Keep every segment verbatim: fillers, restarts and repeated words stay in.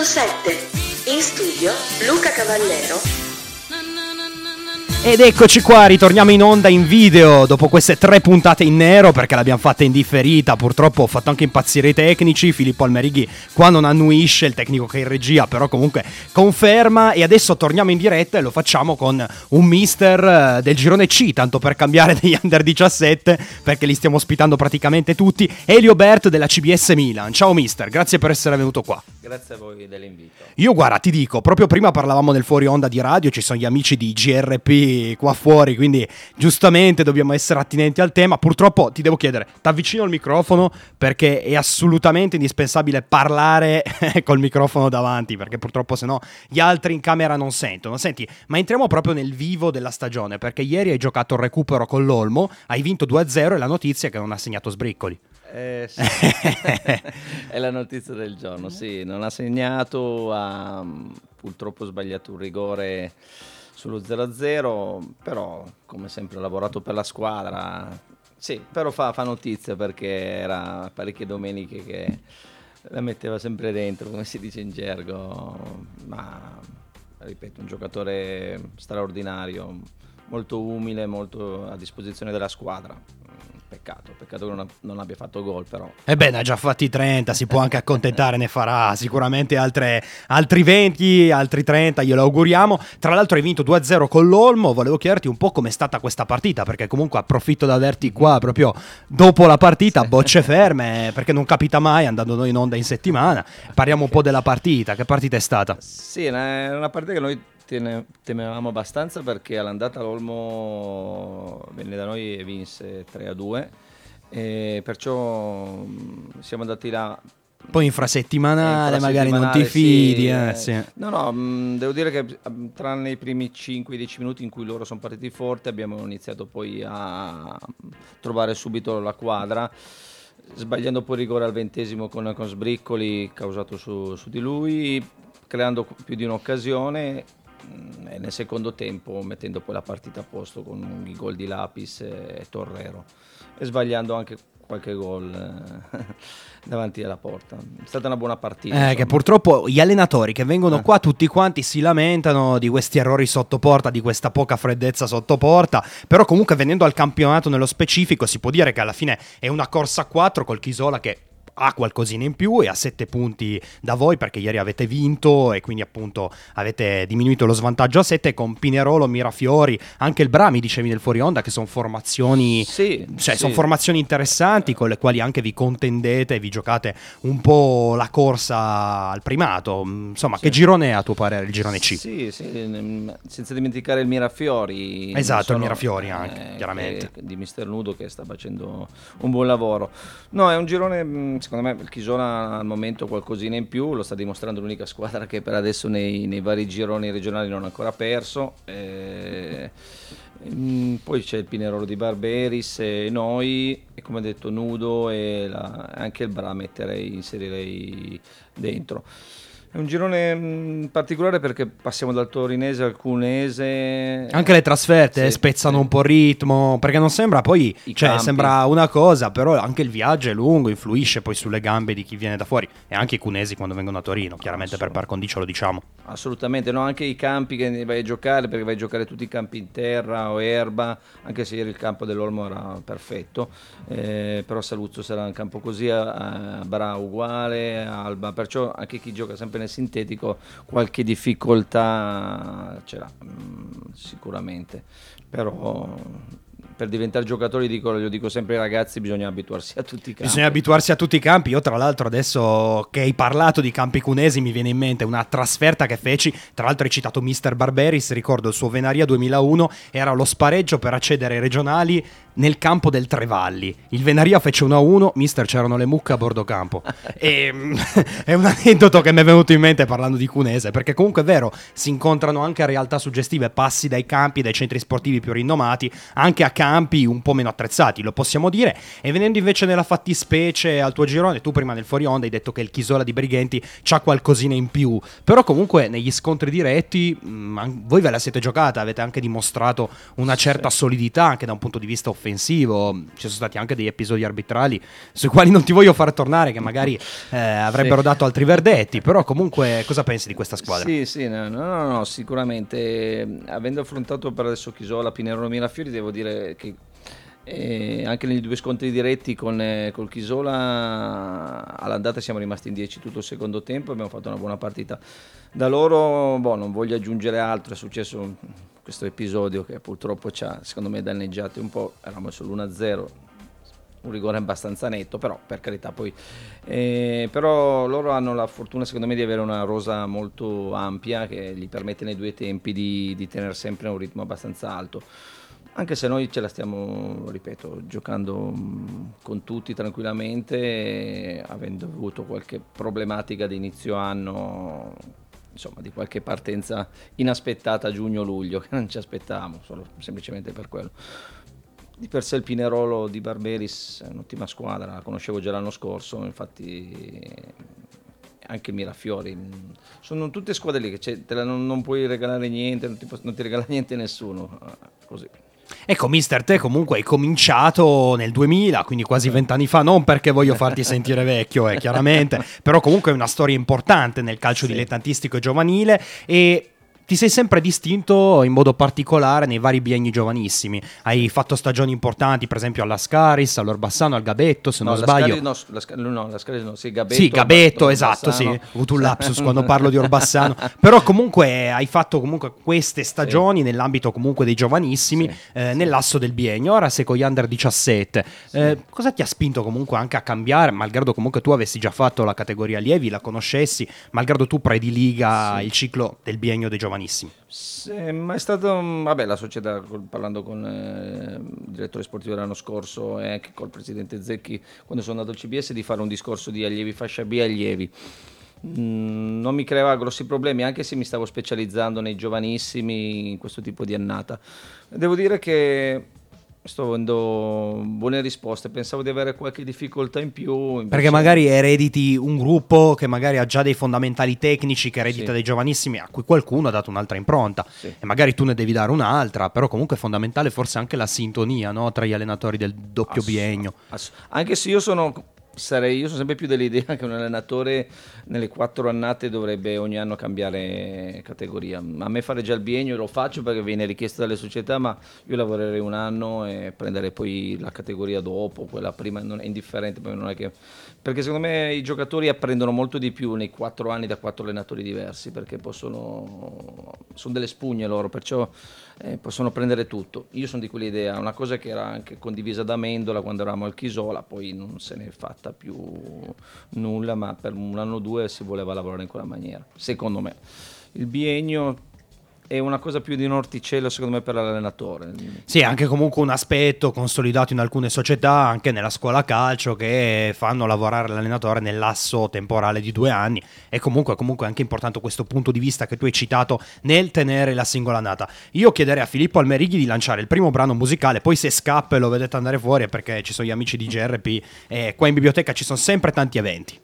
sette. In studio Luca Cavallero. Ed eccoci qua, ritorniamo in onda in video dopo queste tre puntate in nero perché l'abbiamo fatta in differita. Purtroppo ho fatto anche impazzire i tecnici. Filippo Almerighi qua non annuisce, il tecnico che è in regia però comunque conferma. E adesso torniamo in diretta e lo facciamo con un mister del girone C, tanto per cambiare degli under diciassette, perché li stiamo ospitando praticamente tutti. Elio Bert della C B S Milan. Ciao mister, grazie per essere venuto qua. Grazie a voi dell'invito. Io guarda, ti dico, proprio prima parlavamo del fuori onda di radio, ci sono gli amici di G R P qua fuori, quindi giustamente dobbiamo essere attinenti al tema. Purtroppo ti devo chiedere, t'avvicino al microfono perché è assolutamente indispensabile parlare col microfono davanti, perché purtroppo sennò gli altri in camera non sentono. Senti, ma entriamo proprio nel vivo della stagione, perché ieri hai giocato il recupero con l'Olmo, hai vinto due a zero e la notizia è che non ha segnato sbriccoli. Eh, sì. È la notizia del giorno, sì, non ha segnato, ha purtroppo sbagliato un rigore sullo zero a zero, però come sempre ha lavorato per la squadra, sì, però fa, fa notizia perché era parecchie domeniche che la metteva sempre dentro, come si dice in gergo, ma ripeto, un giocatore straordinario, molto umile, molto a disposizione della squadra. Peccato, peccato che non, non abbia fatto gol però. E beh, ne ha già fatti trenta, si può anche accontentare, ne farà sicuramente altre, altri venti, altri trenta, glielo auguriamo. Tra l'altro hai vinto due a zero con l'Olmo, volevo chiederti un po' com'è stata questa partita, perché comunque approfitto di averti qua proprio dopo la partita, bocce ferme, perché non capita mai andando noi in onda in settimana. Parliamo un po' della partita, che partita è stata? Sì, è una, una partita che noi temevamo abbastanza perché all'andata l'Olmo venne da noi e vinse tre a due e perciò siamo andati là. Poi infrasettimanale, magari non ti fidi, sì, eh, sì. No, no, mh, devo dire che tranne i primi cinque dieci minuti in cui loro sono partiti forte abbiamo iniziato poi a trovare subito la quadra, sbagliando poi rigore al ventesimo con, con sbriccoli causato su, su di lui, creando più di un'occasione. E nel secondo tempo mettendo poi la partita a posto con i gol di Lapis e Torrero e sbagliando anche qualche gol eh, davanti alla porta. È stata una buona partita. Eh, che purtroppo gli allenatori che vengono eh. qua tutti quanti si lamentano di questi errori sotto porta, di questa poca freddezza sotto porta, però comunque venendo al campionato nello specifico si può dire che alla fine è una corsa a quattro col Chisola che ha qualcosina in più e ha sette punti da voi perché ieri avete vinto e quindi appunto avete diminuito lo svantaggio a sette con Pinerolo, Mirafiori, anche il Brami dicevi nel fuori onda che sono formazioni sì, cioè sì. sono formazioni interessanti con le quali anche vi contendete e vi giocate un po' la corsa al primato, insomma sì. Che girone è a tuo parere il girone C? Sì, sì, senza dimenticare il Mirafiori, esatto, sono, il Mirafiori anche eh, chiaramente che, di mister Nudo che sta facendo un buon lavoro. No, è un girone. Secondo me il Chisola al momento qualcosina in più, lo sta dimostrando l'unica squadra che per adesso nei, nei vari gironi regionali non ha ancora perso. Eh, ehm, poi c'è il Pinerolo di Barberis e noi, e come detto Nudo e la, anche il Bra metterei, inserirei dentro. È un girone mh, particolare perché passiamo dal torinese al cunese. Anche le trasferte sì, spezzano sì. un po' il ritmo, perché non sembra poi, I cioè campi. sembra una cosa, però anche il viaggio è lungo, influisce poi sulle gambe di chi viene da fuori e anche i cunesi quando vengono a Torino, chiaramente per par condicio lo diciamo. Assolutamente, no, anche i campi che vai a giocare, perché vai a giocare tutti i campi in terra o erba, anche se ieri il campo dell'Olmo era perfetto, eh, però Saluzzo sarà un campo così, a, a Bra uguale, a Alba, perciò anche chi gioca sempre nel sintetico qualche difficoltà ce l'ha, mh, sicuramente, però per diventare giocatori, dico, lo dico sempre ai ragazzi, bisogna abituarsi a tutti i campi. Bisogna abituarsi a tutti i campi. Io tra l'altro adesso che hai parlato di campi cunesi mi viene in mente una trasferta che feci, tra l'altro hai citato mister Barberis, ricordo il suo Venaria duemilauno, era lo spareggio per accedere ai regionali nel campo del Trevalli. Il Venaria fece uno a uno, mister c'erano le mucche a bordo campo e, è un aneddoto che mi è venuto in mente parlando di cunese, perché comunque è vero, si incontrano anche realtà suggestive, passi dai campi, dai centri sportivi più rinomati anche a campi un po' meno attrezzati, lo possiamo dire. E venendo invece nella fattispecie al tuo girone, tu prima nel fuori onda hai detto che il Chisola di Brighenti c'ha qualcosina in più, però comunque negli scontri diretti mh, voi ve la siete giocata, avete anche dimostrato una certa solidità anche da un punto di vista offensivo offensivo. Ci sono stati anche degli episodi arbitrali sui quali non ti voglio far tornare, che magari eh, avrebbero sì. dato altri verdetti, però comunque cosa pensi di questa squadra? Sì, sì, no, no, no, sicuramente avendo affrontato per adesso Chisola, Pinerolo, Mirafiori, devo dire che e anche negli due scontri diretti con eh, col Chisola all'andata siamo rimasti in dieci tutto il secondo tempo e abbiamo fatto una buona partita. Da loro, boh, non voglio aggiungere altro, è successo questo episodio che purtroppo ci ha, secondo me, danneggiati un po', eravamo sull'uno a zero, un rigore abbastanza netto, però per carità poi eh, però loro hanno la fortuna secondo me di avere una rosa molto ampia che gli permette nei due tempi di, di tenere sempre un ritmo abbastanza alto. Anche se noi ce la stiamo, ripeto, giocando con tutti tranquillamente, avendo avuto qualche problematica di inizio anno, insomma di qualche partenza inaspettata a giugno-luglio, che non ci aspettavamo, solo semplicemente per quello. Di per sé il Pinerolo di Barberis è un'ottima squadra, la conoscevo già l'anno scorso, infatti anche Mirafiori, sono tutte squadre lì che te la, non, non puoi regalare niente, non ti, non ti regala niente nessuno, così. Ecco, mister, te comunque hai cominciato nel duemila, quindi quasi vent'anni fa, non perché voglio farti sentire vecchio, eh, chiaramente, però comunque è una storia importante nel calcio sì. dilettantistico e giovanile, e ti sei sempre distinto in modo particolare nei vari bienni giovanissimi. Hai fatto stagioni importanti, per esempio all'Ascaris, all'Orbassano, al Gabetto, se no, non sbaglio. No, la, no, l'Ascaris no, sì, Gabetto. Sì, Gabetto, esatto, sì. Ho avuto un lapsus quando parlo di Orbassano. Però comunque hai fatto comunque queste stagioni sì. nell'ambito comunque dei giovanissimi, sì, eh, sì. nell'asso del biennio. Ora sei con gli under diciassette. Sì. Eh, cosa ti ha spinto comunque anche a cambiare, malgrado comunque tu avessi già fatto la categoria allievi, la conoscessi, malgrado tu prediliga sì. il ciclo del biennio dei giovanissimi? Sì, ma è stato, vabbè, la società, parlando con eh, il direttore sportivo l'anno scorso e anche col presidente Zecchi quando sono andato al C B S, di fare un discorso di allievi, fascia B e allievi. Mm, non mi creava grossi problemi, anche se mi stavo specializzando nei giovanissimi in questo tipo di annata. Devo dire che sto avendo buone risposte, pensavo di avere qualche difficoltà in più. Invece... Perché magari erediti un gruppo che magari ha già dei fondamentali tecnici che eredita sì. dei giovanissimi a cui qualcuno ha dato un'altra impronta sì. e magari tu ne devi dare un'altra, però comunque è fondamentale forse anche la sintonia, no? Tra gli allenatori del doppio ass- biennio. Ass- anche se io sono... Sarei, io sono sempre più dell'idea che un allenatore nelle quattro annate dovrebbe ogni anno cambiare categoria. A me fare già il biennio lo faccio perché viene richiesto dalle società, ma io lavorerei un anno e prendere poi la categoria dopo, quella prima non è indifferente, non è che... perché secondo me i giocatori apprendono molto di più nei quattro anni da quattro allenatori diversi, perché possono, sono delle spugne loro, perciò eh, possono prendere tutto. Io sono di quell'idea, una cosa che era anche condivisa da Mendola quando eravamo al Chisola, poi non se ne è fatta più nulla, ma per un anno o due si voleva lavorare in quella maniera, secondo me. Il biennio è una cosa più di un orticello secondo me per l'allenatore. Sì, anche comunque un aspetto consolidato in alcune società, anche nella scuola calcio, che fanno lavorare l'allenatore nell'asso temporale di due anni, e comunque comunque è anche importante questo punto di vista che tu hai citato nel tenere la singola annata. Io chiederei a Filippo Almerighi di lanciare il primo brano musicale, poi se scappa e lo vedete andare fuori è perché ci sono gli amici di G R P e qua in biblioteca ci sono sempre tanti eventi.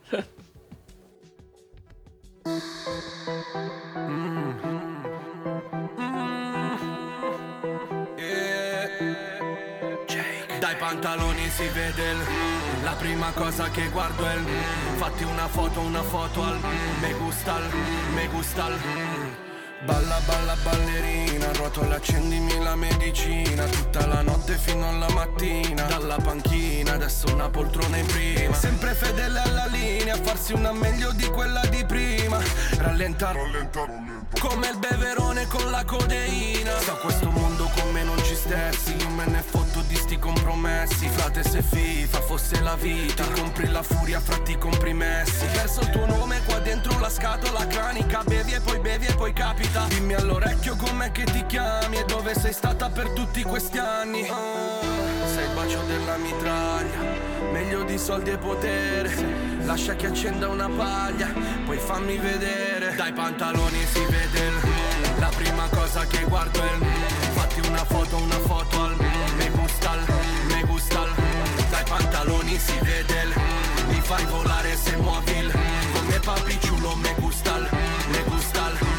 Dai pantaloni si vede il, la prima cosa che guardo è il, fatti una foto, una foto al, me gusta il, me gusta il. Balla, balla, ballerina, ruotola, accendimi la medicina, tutta la notte fino alla mattina, dalla panchina, adesso una poltrona in prima, sempre fedele alla linea, farsi una meglio di quella di prima, rallenta, rallenta, rallenta, come il beverone con la codeina, sto questo mondo con me non ci stessi, io me ne fotto di sti compromessi, frate se FIFA fosse la vita, ti compri la furia, fra ti compri Messi, perso il tuo nome qua dentro la scatola cranica, bevi e poi bevi e poi capita. Dimmi all'orecchio com'è che ti chiami e dove sei stata per tutti questi anni. Oh, sei il bacio della mitraglia, meglio di soldi e potere. Lascia che accenda una paglia, poi fammi vedere. Dai pantaloni si vede il, la prima cosa che guardo è il, fatti una foto, una foto al, me gusta il, me gusta il. Dai pantaloni si vede il, mi fai volare se muovi il, come papi ciulo me gusta il, me gusta il, me gusta il.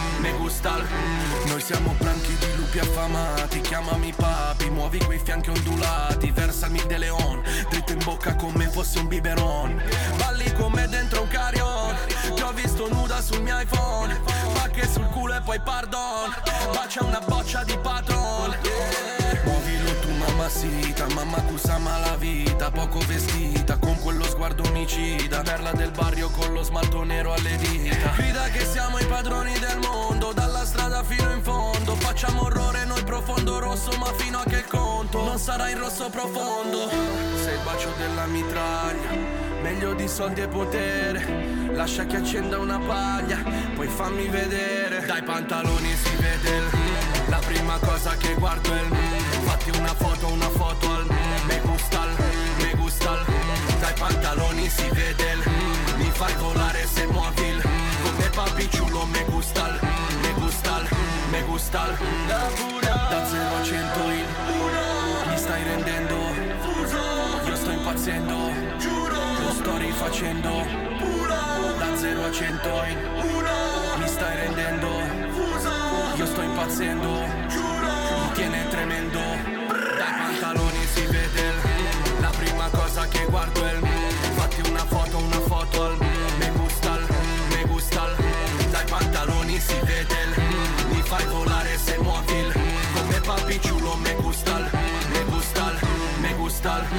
gusta il. Noi siamo branchi di lupi affamati, chiamami papi, muovi quei fianchi ondulati, versami il De Leon, dritto in bocca come fosse un biberon. Balli con me dentro un carrion, ti ho visto nuda sul mio iPhone, pacche sul culo e poi pardon, bacia una boccia di patron, yeah. Muovilo tu mamacita, mamma kusama la vita, poco vestita, con quello sguardo omicida, perla del barrio con lo smalto nero alle dita. Grida che siamo i padroni del mondo, dalla strada fino in fondo, facciamo orrore noi profondo rosso, ma fino a che il conto non sarà in rosso profondo. Sei il bacio della mitraglia, meglio di soldi e potere, lascia che accenda una paglia, poi fammi vedere. Dai pantaloni si vede il, la prima cosa che guardo è il, fatti una foto, una foto al me gusta il, me gusta il. Dai pantaloni si vede il, mi fai volare se muovi il, come papi ciulo me gusta il, me gusta il, me gusta il. Da zero a cento il, mi stai rendendo, io sto impazzendo, lo sto rifacendo. Da zero a cento in, mi stai rendendo, io sto impazzendo, mi tiene tremendo. Dai pantaloni si vede il, la prima cosa che guardo è il, fatti una foto, una foto al me gusta il, me gusta il. Dai pantaloni si vede il, mi fai volare se muovi il, come papi ciulo me gusta il, me gusta il, me gusta il.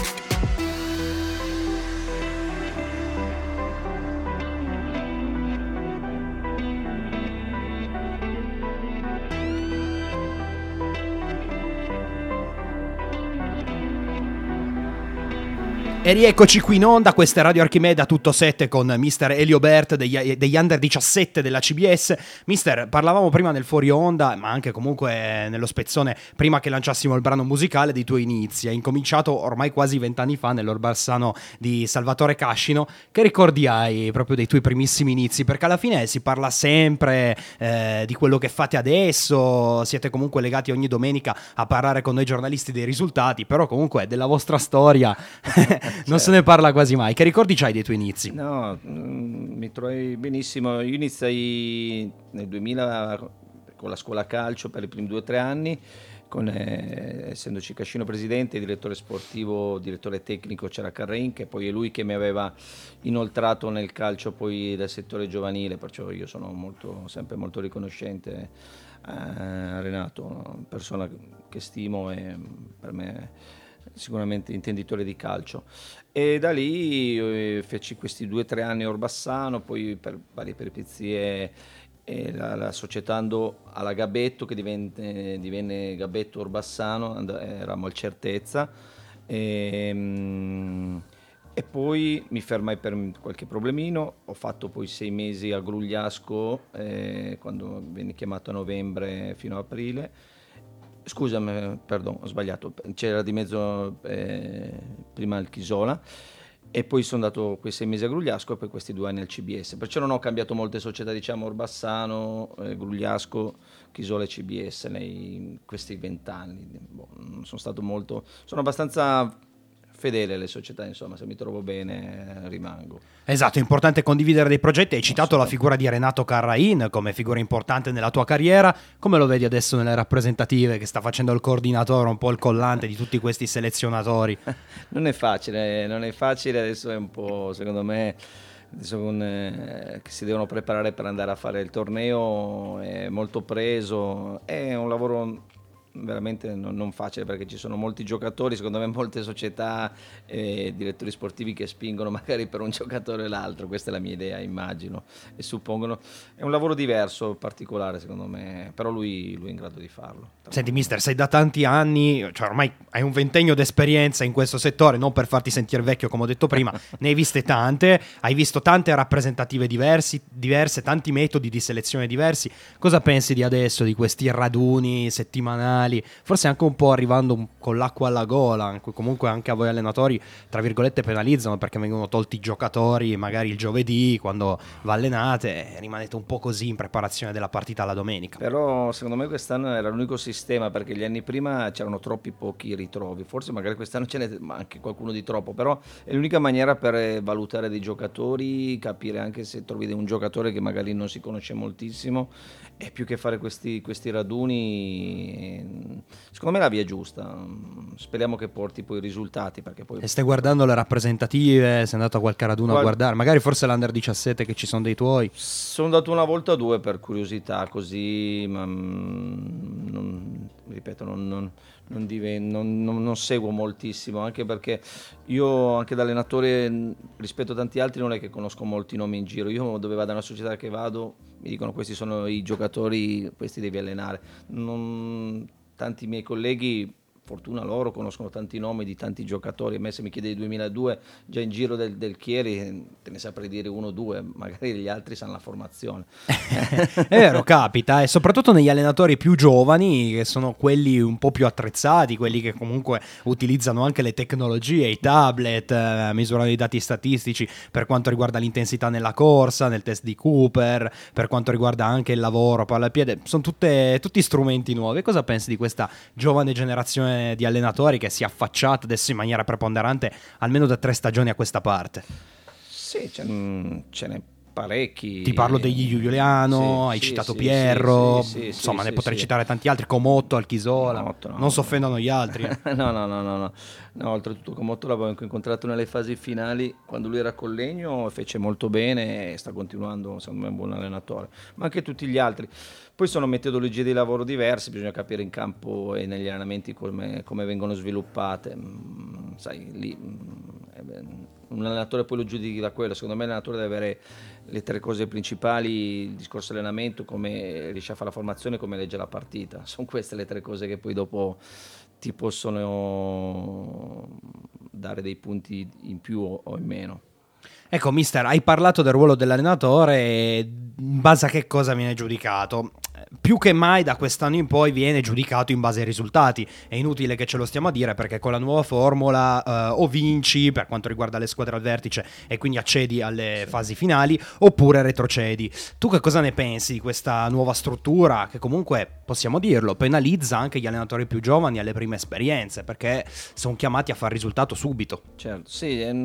E rieccoci qui in onda, questa è Radio Archimede a tutto sette con mister Elio Bert degli, degli under diciassette della C B S. Mister, parlavamo prima nel fuori onda, ma anche comunque nello spezzone, prima che lanciassimo il brano musicale, dei tuoi inizi. Hai incominciato ormai quasi vent'anni fa nell'Orbassano di Salvatore Cascino. Che ricordi hai proprio dei tuoi primissimi inizi? Perché alla fine si parla sempre eh, di quello che fate adesso, siete comunque legati ogni domenica a parlare con noi giornalisti dei risultati, però comunque della vostra storia non se ne parla quasi mai. Che ricordi c'hai dei tuoi inizi? No, mm, mi trovi benissimo. Io iniziai nel duemila con la scuola calcio per i primi due o tre anni, con, eh, essendoci Cascino presidente, direttore sportivo, direttore tecnico c'era Carrein, che poi è lui che mi aveva inoltrato nel calcio poi del settore giovanile, perciò io sono molto, sempre molto riconoscente a Renato, persona che stimo e per me sicuramente intenditore di calcio. E da lì eh, feci questi due o tre anni a Orbassano, poi per varie peripezie eh, la, la societando alla Gabetto, che divenne, divenne Gabetto Orbassano, and- eravamo al Certezza, e, mm, e poi mi fermai per qualche problemino. Ho fatto poi sei mesi a Grugliasco, eh, quando venne chiamato a novembre fino a aprile. Scusami, perdono, ho sbagliato, c'era di mezzo eh, prima il Chisola e poi sono andato quei sei mesi a Grugliasco e poi questi due anni al C B S, perciò non ho cambiato molte società, diciamo Orbassano, eh, Grugliasco, Chisola e C B S nei questi vent'anni. Boh, sono stato molto, sono abbastanza fedele alle società, insomma, se mi trovo bene eh, rimango. Esatto, è importante condividere dei progetti. Hai citato la figura di Renato Carrain come figura importante nella tua carriera. Come lo vedi adesso nelle rappresentative, che sta facendo il coordinatore, un po' il collante di tutti questi selezionatori? Non è facile, non è facile, adesso è un po', secondo me, adesso con, eh, che si devono preparare per andare a fare il torneo, è molto preso, è un lavoro veramente non, non facile, perché ci sono molti giocatori, secondo me molte società e direttori sportivi che spingono magari per un giocatore o l'altro, questa è la mia idea, immagino, e suppongono, è un lavoro diverso, particolare secondo me, però lui, lui è in grado di farlo. Senti mister, sei da tanti anni, cioè ormai hai un ventennio d'esperienza in questo settore, non per farti sentire vecchio come ho detto prima, ne hai viste tante, hai visto tante rappresentative diversi, diverse, tanti metodi di selezione diversi. Cosa pensi di adesso, di questi raduni settimanali finali, forse anche un po' arrivando un, con l'acqua alla gola, in cui comunque anche a voi allenatori tra virgolette penalizzano perché vengono tolti i giocatori magari il giovedì quando va allenate e rimanete un po' così in preparazione della partita la domenica. Però secondo me quest'anno era l'unico sistema, perché gli anni prima c'erano troppi pochi ritrovi, forse magari quest'anno ce n'è anche qualcuno di troppo, però è l'unica maniera per valutare dei giocatori, capire anche se trovi un giocatore che magari non si conosce moltissimo, e più che fare questi, questi raduni, secondo me è la via giusta. Speriamo che porti poi i risultati, perché poi... E stai guardando le rappresentative? Sei andato a qualche raduno Qual... a guardare? Magari forse l'Under diciassette, che ci sono dei tuoi? Sono andato una volta o due per curiosità, così, ma non, ripeto, non, non, non, diven- non, non, non seguo moltissimo, anche perché io anche da allenatore rispetto a tanti altri non è che conosco molti nomi in giro. Io dove vado, nella società che vado, mi dicono questi sono i giocatori, questi devi allenare. Non, tanti miei colleghi, fortuna loro, conoscono tanti nomi di tanti giocatori. A me se mi chiede di duemiladue, già in giro del, del Chieri te ne saprei dire uno o due, magari gli altri sanno la formazione. È vero, capita, e soprattutto negli allenatori più giovani, che sono quelli un po' più attrezzati, quelli che comunque utilizzano anche le tecnologie, i tablet, eh, misurano i dati statistici per quanto riguarda l'intensità nella corsa, nel test di Cooper, per quanto riguarda anche il lavoro, palla al piede, sono tutte, tutti strumenti nuovi. Cosa pensi di questa giovane generazione di allenatori che si è affacciata adesso in maniera preponderante almeno da tre stagioni a questa parte? Sì, ce, ce n'è parecchi. Ti parlo degli Giuliano, sì, hai sì, citato sì, Pierro, sì, sì, insomma sì, ne potrei sì. citare tanti altri, Comotto, Alchisola, Comotto, no, non si offendano gli altri. Eh. no, no, no, no, no, no, oltretutto Comotto l'avevo incontrato nelle fasi finali quando lui era con Legno, fece molto bene e sta continuando, secondo me è un buon allenatore, ma anche tutti gli altri. Poi sono metodologie di lavoro diverse, bisogna capire in campo e negli allenamenti come, come vengono sviluppate. Mm, sai, lì mm, un allenatore poi lo giudichi da quello. Secondo me l'allenatore deve avere le tre cose principali: il discorso allenamento, come riesce a fare la formazione, come legge la partita. Sono queste le tre cose che poi dopo ti possono dare dei punti in più o in meno. Ecco, mister, hai parlato del ruolo dell'allenatore e in base a che cosa viene giudicato? Più che mai da quest'anno in poi viene giudicato in base ai risultati. È inutile che ce lo stiamo a dire, perché con la nuova formula eh, o vinci per quanto riguarda le squadre al vertice e quindi accedi alle sì. fasi finali, oppure retrocedi. Tu che cosa ne pensi di questa nuova struttura che comunque, possiamo dirlo, penalizza anche gli allenatori più giovani alle prime esperienze, perché sono chiamati a fare risultato subito? Certo, sì, è...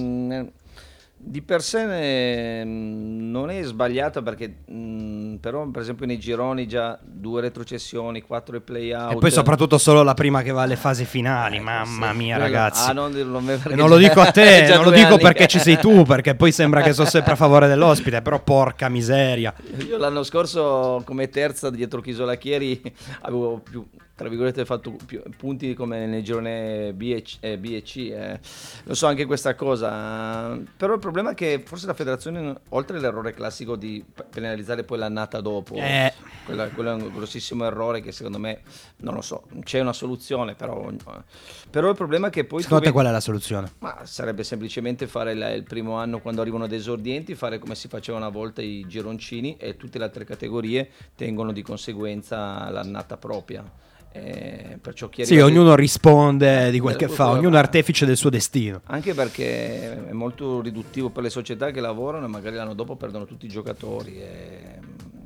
di per sé non è sbagliata, perché mh, però per esempio nei gironi già due retrocessioni, quattro play out, e poi soprattutto solo la prima che va alle fasi finali. Eh, mamma sì. mia, ragazzi, ah, non, non, e non lo dico a te, non lo dico perché ci sei tu, perché poi sembra che sono sempre a favore dell'ospite, però porca miseria. Io l'anno scorso come terza dietro Chisola Chieri avevo più, tra virgolette, fatto più punti come nel girone B e C, eh, B e C eh. Lo so anche questa cosa, però il problema è che forse la federazione, oltre all'errore classico di penalizzare poi l'annata dopo, eh. quella, quello è un grossissimo errore che secondo me, non lo so, c'è una soluzione, però, però il problema è che poi... Secondo te qual è la soluzione? Ma sarebbe semplicemente fare il, il primo anno, quando arrivano ad esordienti, fare come si faceva una volta i gironcini, e tutte le altre categorie tengono di conseguenza l'annata propria. Eh, perciò chi sì, ognuno risponde di quel che fa, ognuno è va. artefice del suo destino. Anche perché è molto riduttivo per le società che lavorano e magari l'anno dopo perdono tutti i giocatori. E,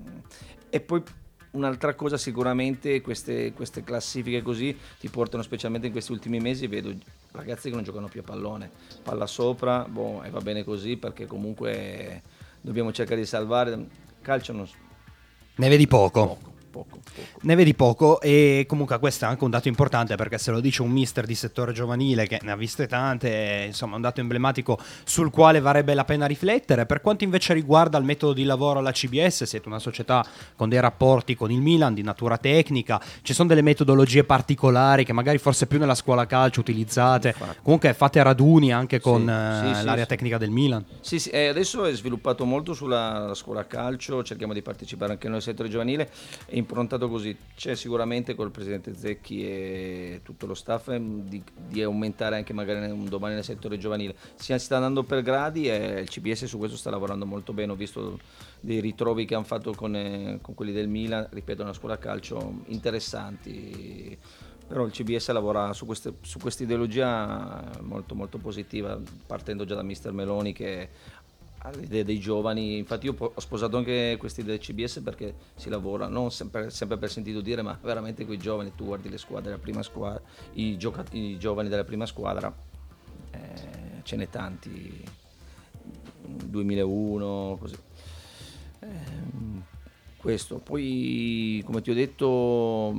e poi un'altra cosa, sicuramente queste, queste classifiche così ti portano, specialmente in questi ultimi mesi, vedo ragazzi che non giocano più a pallone, palla sopra, boh, e va bene così, perché comunque dobbiamo cercare di salvare. Calcio non... ne vedi poco. poco. Poco, poco. Ne vedi poco, e comunque questo è anche un dato importante, perché se lo dice un mister di settore giovanile che ne ha viste tante, insomma un dato emblematico sul quale varrebbe la pena riflettere. Per quanto invece riguarda il metodo di lavoro alla C B S, siete una società con dei rapporti con il Milan di natura tecnica, ci sono delle metodologie particolari che magari forse più nella scuola calcio utilizzate. Infatti. Comunque fate raduni anche con sì, eh, sì, l'area sì, tecnica sì. del Milan. Sì, sì, eh, adesso è sviluppato molto sulla scuola calcio, cerchiamo di partecipare anche noi al settore giovanile, e in improntato così. C'è sicuramente col presidente Zecchi e tutto lo staff di, di aumentare anche magari un domani nel settore giovanile. Si sta andando per gradi e il C B S su questo sta lavorando molto bene. Ho visto dei ritrovi che hanno fatto con, eh, con quelli del Milan, ripeto, una scuola calcio interessanti. Però il C B S lavora su questa su questa ideologia molto molto positiva, partendo già da mister Meloni che ha l'idea dei giovani. Infatti io ho sposato anche questa idea del C B S perché si lavora non sempre, sempre per sentito dire, ma veramente con i giovani. Tu guardi le squadre della prima squadra, i, gioca- i giovani della prima squadra, eh, ce n'è tanti, duemilauno, così. Eh, questo, poi come ti ho detto,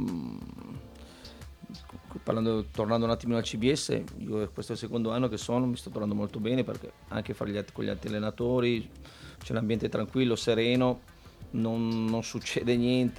parlando, tornando un attimino al C B S, io questo è il secondo anno che sono, mi sto trovando molto bene perché anche fare gli, con gli altri allenatori c'è un ambiente tranquillo, sereno, non, non succede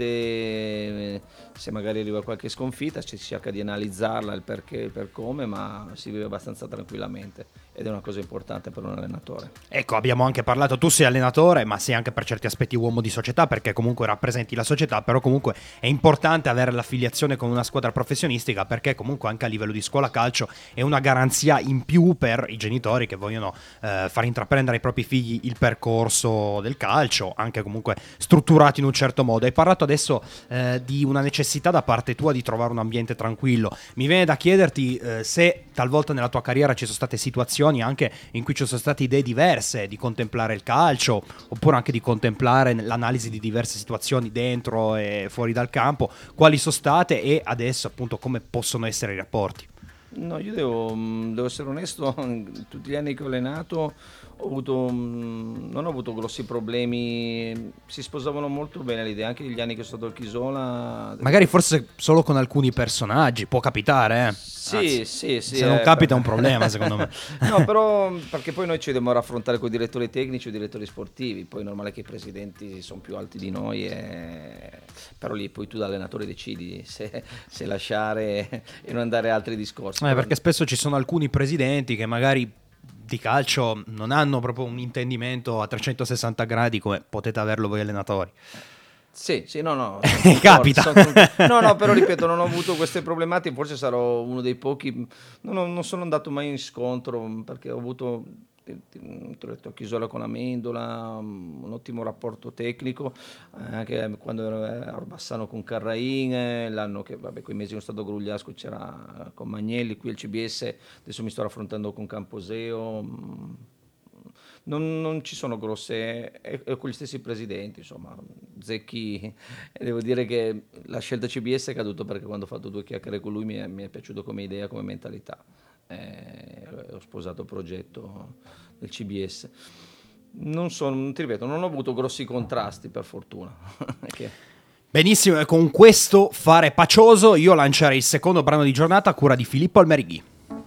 niente, se magari arriva qualche sconfitta ci si cerca di analizzarla, il perché, il per come, ma si vive abbastanza tranquillamente ed è una cosa importante per un allenatore. Ecco, abbiamo anche parlato, tu sei allenatore ma sei anche per certi aspetti uomo di società perché comunque rappresenti la società, però comunque è importante avere l'affiliazione con una squadra professionistica perché comunque anche a livello di scuola calcio è una garanzia in più per i genitori che vogliono eh, far intraprendere ai propri figli il percorso del calcio, anche comunque strutturato in un certo modo. Hai parlato adesso eh, di una necessità da parte tua di trovare un ambiente tranquillo. Mi viene da chiederti eh, se talvolta nella tua carriera ci sono state situazioni anche in cui ci sono state idee diverse di contemplare il calcio, oppure anche di contemplare l'analisi di diverse situazioni dentro e fuori dal campo. Quali sono state e adesso appunto come possono essere i rapporti? No, io devo, devo essere onesto, tutti gli anni che ho allenato ho avuto, non ho avuto grossi problemi, si sposavano molto bene le idee, anche gli anni che sono stato al Chisola. Magari forse solo con alcuni personaggi, può capitare, eh? Sì, Anzi, sì, sì. Se non eh, capita è un per... problema, secondo me. No, però perché poi noi ci dobbiamo raffrontare con i direttori tecnici o i direttori sportivi, poi è normale che i presidenti sono più alti di noi, e... però lì poi tu da allenatore decidi se, se lasciare e non andare a altri discorsi. Eh, perché spesso ci sono alcuni presidenti che magari di calcio non hanno proprio un intendimento a trecentosessanta gradi come potete averlo voi allenatori. Sì, sì, no, no. Capita. Sono, no, no, però ripeto, non ho avuto queste problematiche, forse sarò uno dei pochi, non, ho, non sono andato mai in scontro perché ho avuto, ti ho detto, Chisola con Amendola, un ottimo rapporto tecnico, anche quando ero a Orbassano con Carrain, l'anno che, vabbè, quei mesi che sono stato a Grugliasco c'era con Magnelli, qui al C B S, adesso mi sto raffrontando con Camposeo. Non, non ci sono grosse, e, e con gli stessi presidenti, insomma, Zecchi, devo dire che la scelta C B S è caduta perché quando ho fatto due chiacchiere con lui mi è, mi è piaciuto come idea, come mentalità, eh, ho sposato il progetto del C B S. Non sono, ti ripeto, non ho avuto grossi contrasti per fortuna. Che... Benissimo, e con questo fare pacioso io lancerei il secondo brano di giornata a cura di Filippo Almerighi.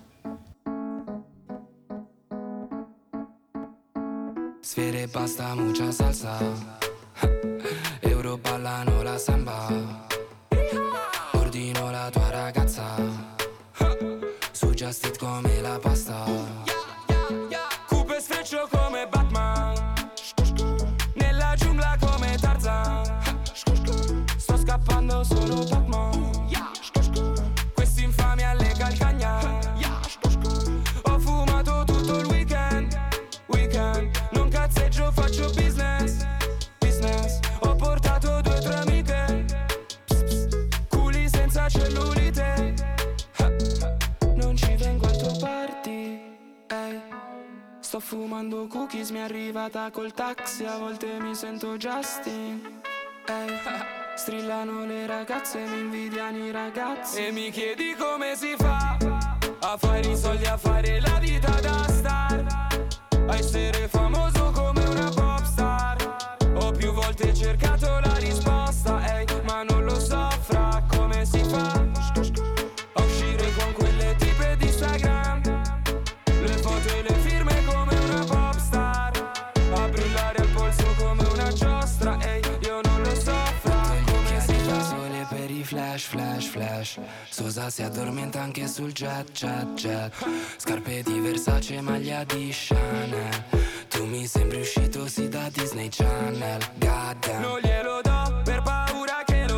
Sfere, pasta, mucha salsa. Euro ballano la samba. Ordino la tua ragazza. Su Just Eat come la pasta. Coupe sfreccio come Batman. Nella giungla come Tarzan. Sto scappando solo Batman. Questi infami alle calcagna. Ho fumato tutto il weekend. Weekend. Non cazzeggio, faccio business. Business. Ho portato due o tre amiche. Pss, pss. Culi senza cellulite. Non ci vengo al tuo party. Ehi. Sto fumando cookies, mi è arrivata col taxi. A volte mi sento Justin. Ehi. Strillano le ragazze, mi invidiano i ragazzi. E mi chiedi come si fa a fare i soldi, a fare la vita da star, a essere famoso come una popstar. Ho più volte cercato la risposta, ehi, ma non lo so fra come si fa a uscire con quelle tipe di Instagram, le foto e le firme come una popstar, a brillare al polso come una giostra, ehi, io non lo so fra come si fa. Sole per i flash, flash, flash. Sosa si addormenta anche sul jet, jet, jet. Scarpe di Versace, maglia di Chanel. Tu mi sembri uscito sì da Disney Channel. God damn. Non glielo do per paura che lo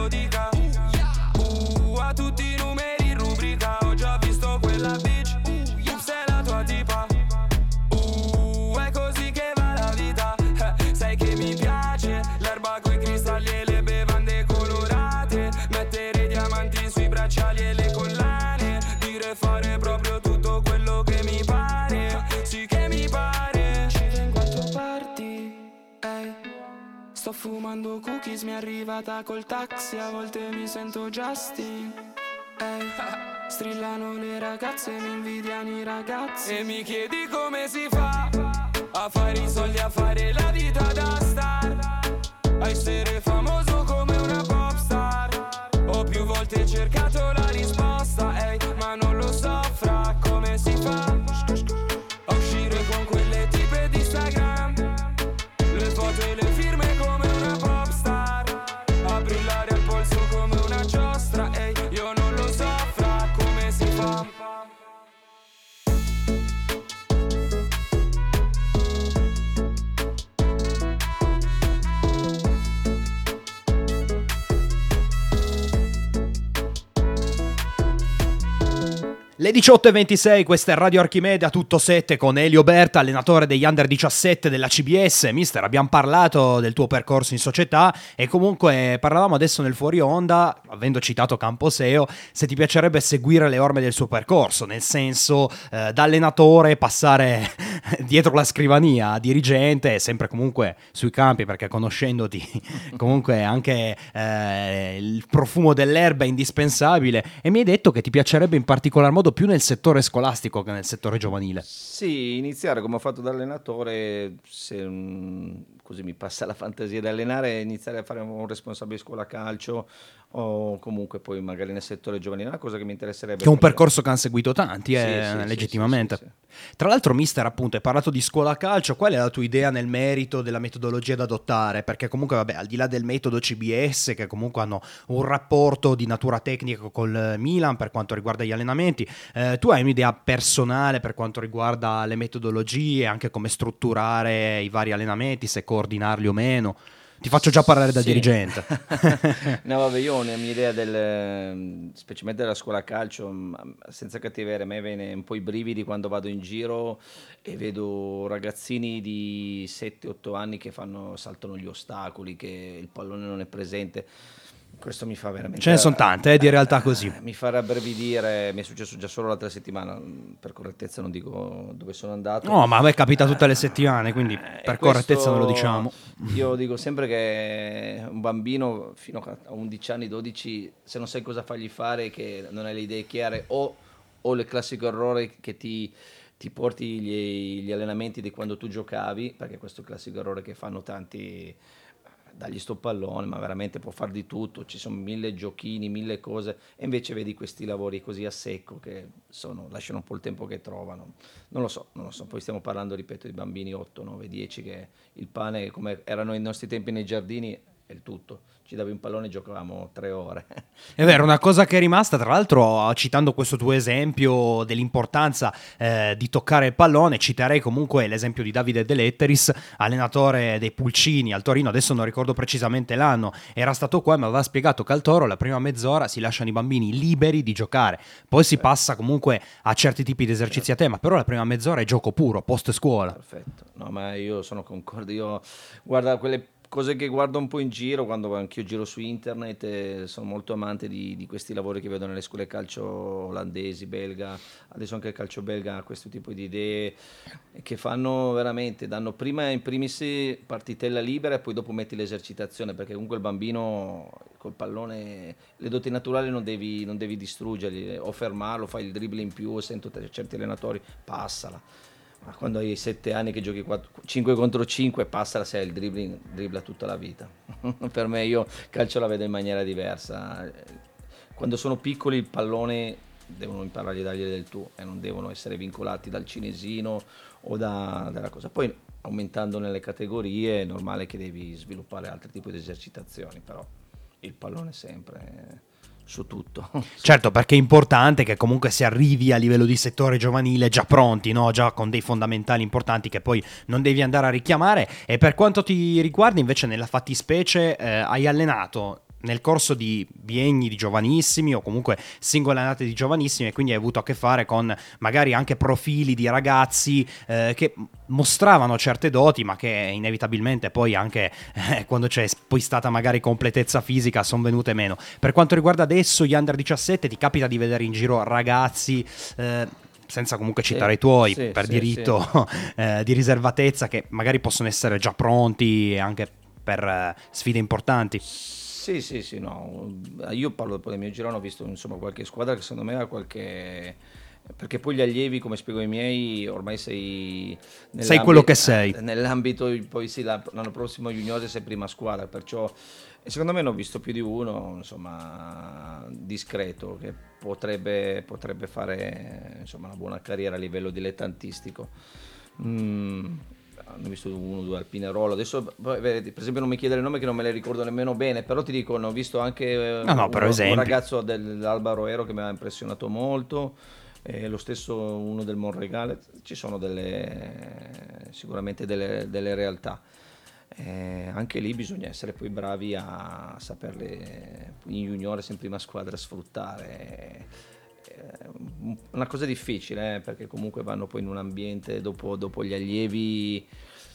lo dica. Uh, a tutti i numeri in rubrica. Ho già visto quella bitch, uh, se è la tua tipa. Uh, è così che va la vita. eh, Sai che mi piace l'erba coi cristalli e le bevande colorate. Mettere diamanti sui bracciali e le collane. Dire fare proprio tutto quello che mi pare. Sì che mi pare. Uscire in quattro parti, ehi. Sto fumando cookies, mi è arrivata col taxi. A volte mi sento Justin, ehi. Strillano le ragazze, mi invidiano i ragazzi. E mi chiedi come si fa a fare i soldi, a fare la vita da star, a essere famoso come una popstar. Ho più volte cercato la risposta, ehi, ma non lo so fra come si fa a uscire con quelle tipe di Instagram, le foto e le firme come una popstar, a brillare al polso come una giostra, ehi, io non lo so fra come si fa. Le diciotto e ventisei, questa è Radio Archimede a tutto sette con Elio Berta, allenatore degli under diciassette della C B S. Mister, abbiamo parlato del tuo percorso in società e comunque parlavamo adesso nel fuori onda, avendo citato Camposeo, se ti piacerebbe seguire le orme del suo percorso, nel senso eh, da allenatore passare dietro la scrivania a dirigente, sempre comunque sui campi, perché conoscendoti comunque anche eh, il profumo dell'erba è indispensabile, e mi hai detto che ti piacerebbe in particolar modo più nel settore scolastico che nel settore giovanile. Sì, iniziare come ho fatto da allenatore, se um, così mi passa la fantasia di allenare, iniziare a fare un responsabile scuola calcio o comunque poi magari nel settore giovanile, una cosa che mi interesserebbe. Che è un percorso che hanno seguito tanti, eh, sì, sì, legittimamente. sì, sì, sì. Tra l'altro, mister, appunto, hai parlato di scuola calcio, qual è la tua idea nel merito della metodologia da adottare? Perché comunque, vabbè, al di là del metodo C B S, che comunque hanno un rapporto di natura tecnica col Milan per quanto riguarda gli allenamenti, eh, tu hai un'idea personale per quanto riguarda le metodologie, anche come strutturare i vari allenamenti, se coordinarli o meno? Ti faccio già parlare da sì. dirigente. No, vabbè, io ho una mia idea del, specialmente della scuola calcio, senza cattiveria, a me viene un po' i brividi quando vado in giro e vedo ragazzini di sette otto anni che fanno, saltano gli ostacoli, che il pallone non è presente. Questo mi fa veramente... Ce ne sono tante, eh, di realtà così. Mi fa rabbrividire, mi è successo già solo l'altra settimana, per correttezza non dico dove sono andato. No, ma a me capita tutte le settimane, quindi per correttezza non lo diciamo. Io dico sempre che un bambino fino a undici anni, dodici, se non sai cosa fargli fare, che non hai le idee chiare, o, o il classico errore che ti... ti porti gli, gli allenamenti di quando tu giocavi, perché questo è il classico errore che fanno tanti, dagli sto pallone, ma veramente può far di tutto, ci sono mille giochini, mille cose, e invece vedi questi lavori così a secco che sono, lasciano un po' il tempo che trovano. Non lo so, non lo so, poi stiamo parlando, ripeto, di bambini otto, nove, dieci, che il pane, come erano i nostri tempi nei giardini, è il tutto. Ci davi un pallone e giocavamo tre ore. È vero, una cosa che è rimasta, tra l'altro, citando questo tuo esempio dell'importanza eh, di toccare il pallone, citerei comunque l'esempio di Davide De Letteris, allenatore dei Pulcini al Torino, adesso non ricordo precisamente l'anno, era stato qua e mi aveva spiegato che al Toro la prima mezz'ora si lasciano i bambini liberi di giocare, poi si passa comunque a certi tipi di esercizi a tema, però la prima mezz'ora è gioco puro, post scuola. Perfetto, no, ma io sono concorde, io guarda quelle cose che guardo un po' in giro, quando anch'io giro su internet, eh, sono molto amante di, di questi lavori che vedo nelle scuole calcio olandesi, belga, adesso anche il calcio belga ha questo tipo di idee che fanno veramente, danno prima in primis partitella libera e poi dopo metti l'esercitazione, perché comunque il bambino col pallone, le doti naturali non devi, non devi distruggerli, o fermarlo, fai il dribbling in più, sento certi allenatori, passala. Ma quando hai sette anni che giochi cinque contro cinque, passa, sei il dribbling, dribbla tutta la vita. Per me, io calcio la vedo in maniera diversa. Quando sono piccoli il pallone devono imparare a dargli del tu e non devono essere vincolati dal cinesino o da, dalla cosa. Poi aumentando nelle categorie è normale che devi sviluppare altri tipi di esercitazioni, però il pallone sempre... su tutto. Certo, perché è importante che comunque si arrivi a livello di settore giovanile già pronti, no? Già con dei fondamentali importanti che poi non devi andare a richiamare. E per quanto ti riguarda invece nella fattispecie, eh, hai allenato nel corso di bienni di giovanissimi o comunque singole annate di giovanissimi, e quindi hai avuto a che fare con magari anche profili di ragazzi eh, che mostravano certe doti, ma che inevitabilmente poi anche eh, quando c'è poi stata magari completezza fisica sono venute meno. Per quanto riguarda adesso gli under diciassette, ti capita di vedere in giro ragazzi eh, senza comunque citare sì, i tuoi sì, per sì, diritto sì. eh, di riservatezza, che magari possono essere già pronti anche per eh, sfide importanti? Sì, sì, sì, no. Io parlo del mio girone, ho visto insomma qualche squadra che secondo me ha qualche... Perché poi gli allievi, come spiego ai miei, ormai sei... Sei quello che sei. Nell'ambito, poi sì, l'anno prossimo juniore sei prima squadra, perciò... E secondo me ne ho visto più di uno, insomma, discreto, che potrebbe, potrebbe fare insomma, una buona carriera a livello dilettantistico. Mm, ne ho visto uno o due al Pinerolo. Adesso, per esempio, non mi chiedere il nome che non me le ricordo nemmeno bene, però ti dico, ne ho visto anche no, no, un, un ragazzo dell'Alba Roero che mi ha impressionato molto. Eh, lo stesso uno del Monregale. Ci sono delle, sicuramente delle, delle realtà. Eh, anche lì bisogna essere poi bravi a saperle in juniores in prima squadra sfruttare. Eh, una cosa difficile eh, perché comunque vanno poi in un ambiente dopo, dopo gli allievi.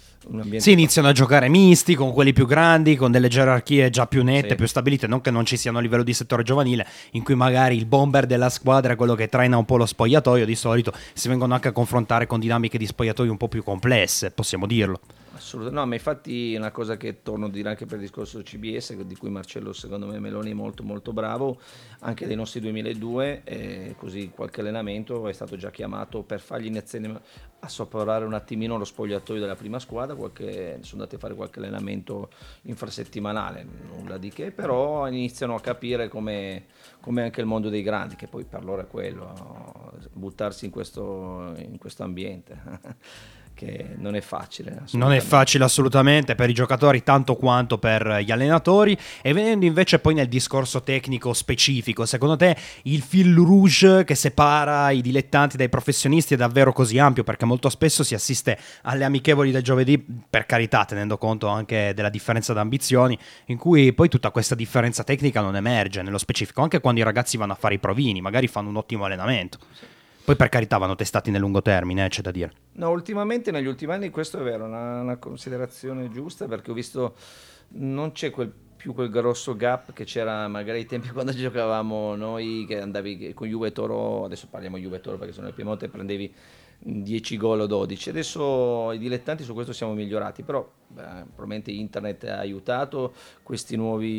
Si iniziano a giocare misti con quelli più grandi, con delle gerarchie già più nette, sì. più stabilite, non che non ci siano a livello di settore giovanile, in cui magari il bomber della squadra è quello che traina un po' lo spogliatoio. Di solito si vengono anche a confrontare con dinamiche di spogliatoio un po' più complesse, possiamo dirlo. Assolutamente, no, ma infatti è una cosa che torno a dire anche per il discorso C B S, di cui Marcello secondo me Meloni è molto molto bravo, anche dei nostri duemiladue, eh, così qualche allenamento è stato già chiamato per fargli iniziare a sopportare un attimino lo spogliatoio della prima squadra, qualche, sono andati a fare qualche allenamento infrasettimanale, nulla di che, però iniziano a capire come come anche il mondo dei grandi, che poi per loro è quello, buttarsi in questo, in questo ambiente. Che non è facile. Non è facile assolutamente per i giocatori tanto quanto per gli allenatori. E venendo invece poi nel discorso tecnico specifico, secondo te il fil rouge che separa i dilettanti dai professionisti è davvero così ampio? Perché molto spesso si assiste alle amichevoli del giovedì, per carità, tenendo conto anche della differenza d'ambizioni, in cui poi tutta questa differenza tecnica non emerge nello specifico, anche quando i ragazzi vanno a fare i provini, magari fanno un ottimo allenamento. Sì. Poi per carità vanno testati nel lungo termine, eh, c'è da dire. No, ultimamente negli ultimi anni questo è vero, una, una considerazione giusta, perché ho visto non c'è quel, più quel grosso gap che c'era magari ai tempi quando giocavamo noi, che andavi con Juve Toro, adesso parliamo di Juve Toro perché sono nel Piemonte, prendevi dieci gol o dodici. Adesso i dilettanti su questo siamo migliorati, però beh, probabilmente internet ha aiutato, questi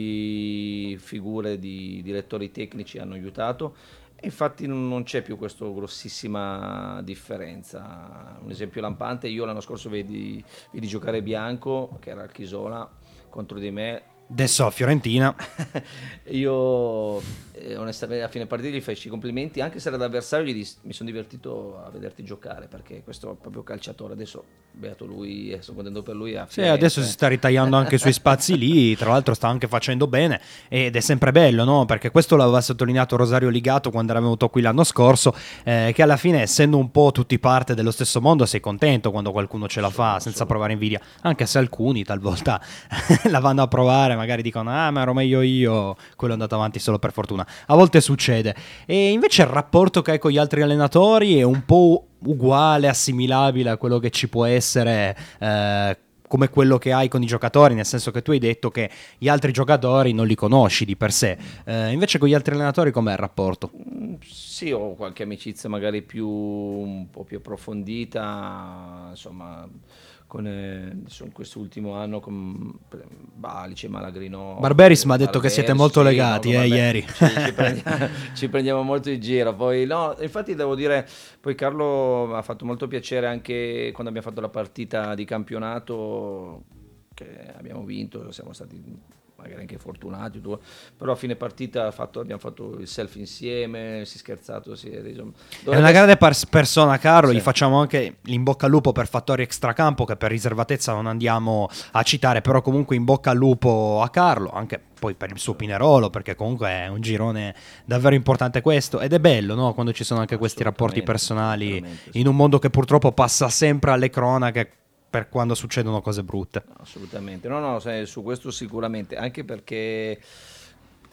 nuovi figure di direttori tecnici hanno aiutato. Infatti non c'è più questa grossissima differenza. Un esempio lampante, io l'anno scorso vedi, vedi giocare Bianco, che era al Chisola, contro di me. Adesso a Fiorentina. Io eh, onestamente a fine partita gli feci i complimenti, anche se era d'avversario, gli dissi, mi sono divertito a vederti giocare, perché questo è proprio calciatore. Adesso beato lui, sono contento per lui. Sì, adesso si sta ritagliando anche sui spazi lì, tra l'altro sta anche facendo bene, ed è sempre bello, no? Perché questo l'aveva sottolineato Rosario Ligato quando era venuto qui l'anno scorso, eh, che alla fine, essendo un po' tutti parte dello stesso mondo, sei contento quando qualcuno ce la fa senza provare invidia, anche se alcuni talvolta la vanno a provare, magari dicono ah ma ero meglio io, quello è andato avanti solo per fortuna. A volte succede. E invece il rapporto che hai con gli altri allenatori è un po' uguale, assimilabile a quello che ci può essere eh, come quello che hai con i giocatori, nel senso che tu hai detto che gli altri giocatori non li conosci di per sé, eh, invece con gli altri allenatori com'è il rapporto? Sì, ho qualche amicizia magari più un po' più approfondita, insomma, con eh, quest'ultimo anno con Balice, Malagrino. Barberis mi ha detto che siete molto sì, legati no, eh, ieri. Ci, ci, prendiamo, ci prendiamo molto in giro. Poi no, infatti devo dire, poi Carlo mi ha fatto molto piacere anche quando abbiamo fatto la partita di campionato che abbiamo vinto, siamo stati magari anche fortunati, però a fine partita fatto, abbiamo fatto il selfie insieme, si è scherzato, si è reso... È una grande pers- persona Carlo, sì. Gli facciamo anche in bocca al lupo per fattori extracampo che per riservatezza non andiamo a citare, però comunque in bocca al lupo a Carlo, anche poi per il suo Pinerolo, perché comunque è un girone davvero importante questo, ed è bello, no? Quando ci sono anche questi rapporti personali in un mondo che purtroppo passa sempre alle cronache per quando succedono cose brutte. No, assolutamente, no no, su questo sicuramente, anche perché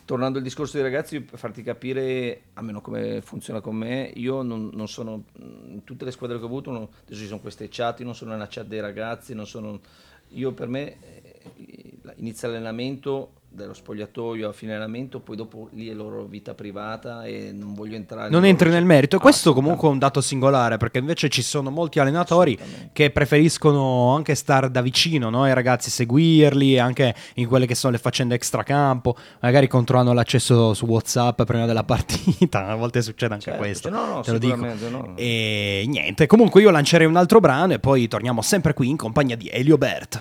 tornando al discorso dei ragazzi, per farti capire, almeno come funziona con me, io non, non sono, in tutte le squadre che ho avuto, non, adesso ci sono queste chat, io non sono nella chat dei ragazzi, non sono, io per me eh, inizia l'allenamento, dallo spogliatoio a fine allenamento, poi dopo lì è loro vita privata e non voglio entrare. Non entri nel merito, questo comunque è un dato singolare, perché invece ci sono molti allenatori che preferiscono anche stare da vicino, no? Ai ragazzi, seguirli anche in quelle che sono le faccende extracampo, magari controllano l'accesso su WhatsApp prima della partita, a volte succede anche Certo, questo, no, no, te lo dico. no. E niente, comunque io lancerei un altro brano e poi torniamo sempre qui in compagnia di Elio Bert.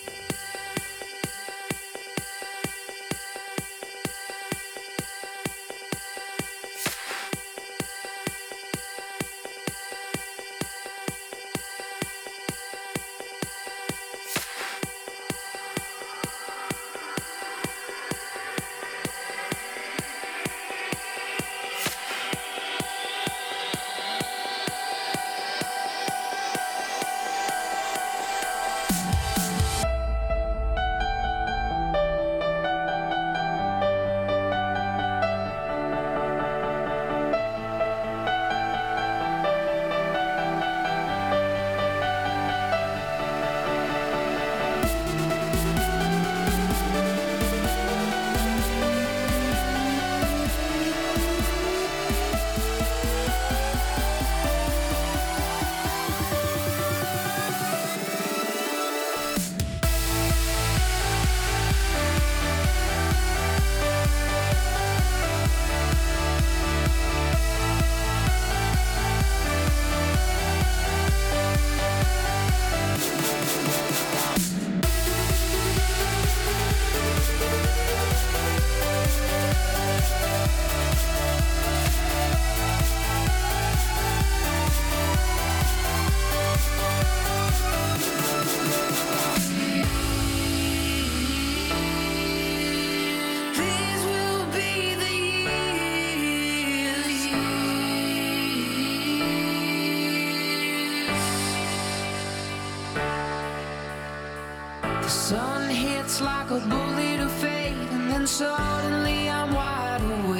Sun hits like a bullet of fate, and then suddenly I'm wide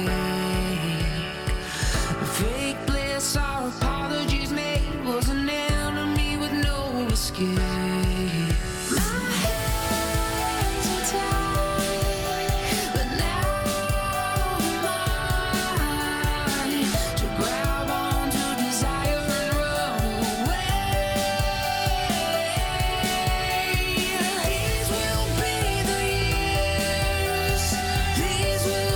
awake. Fake bliss, our apologies made, was an enemy with no escape. These will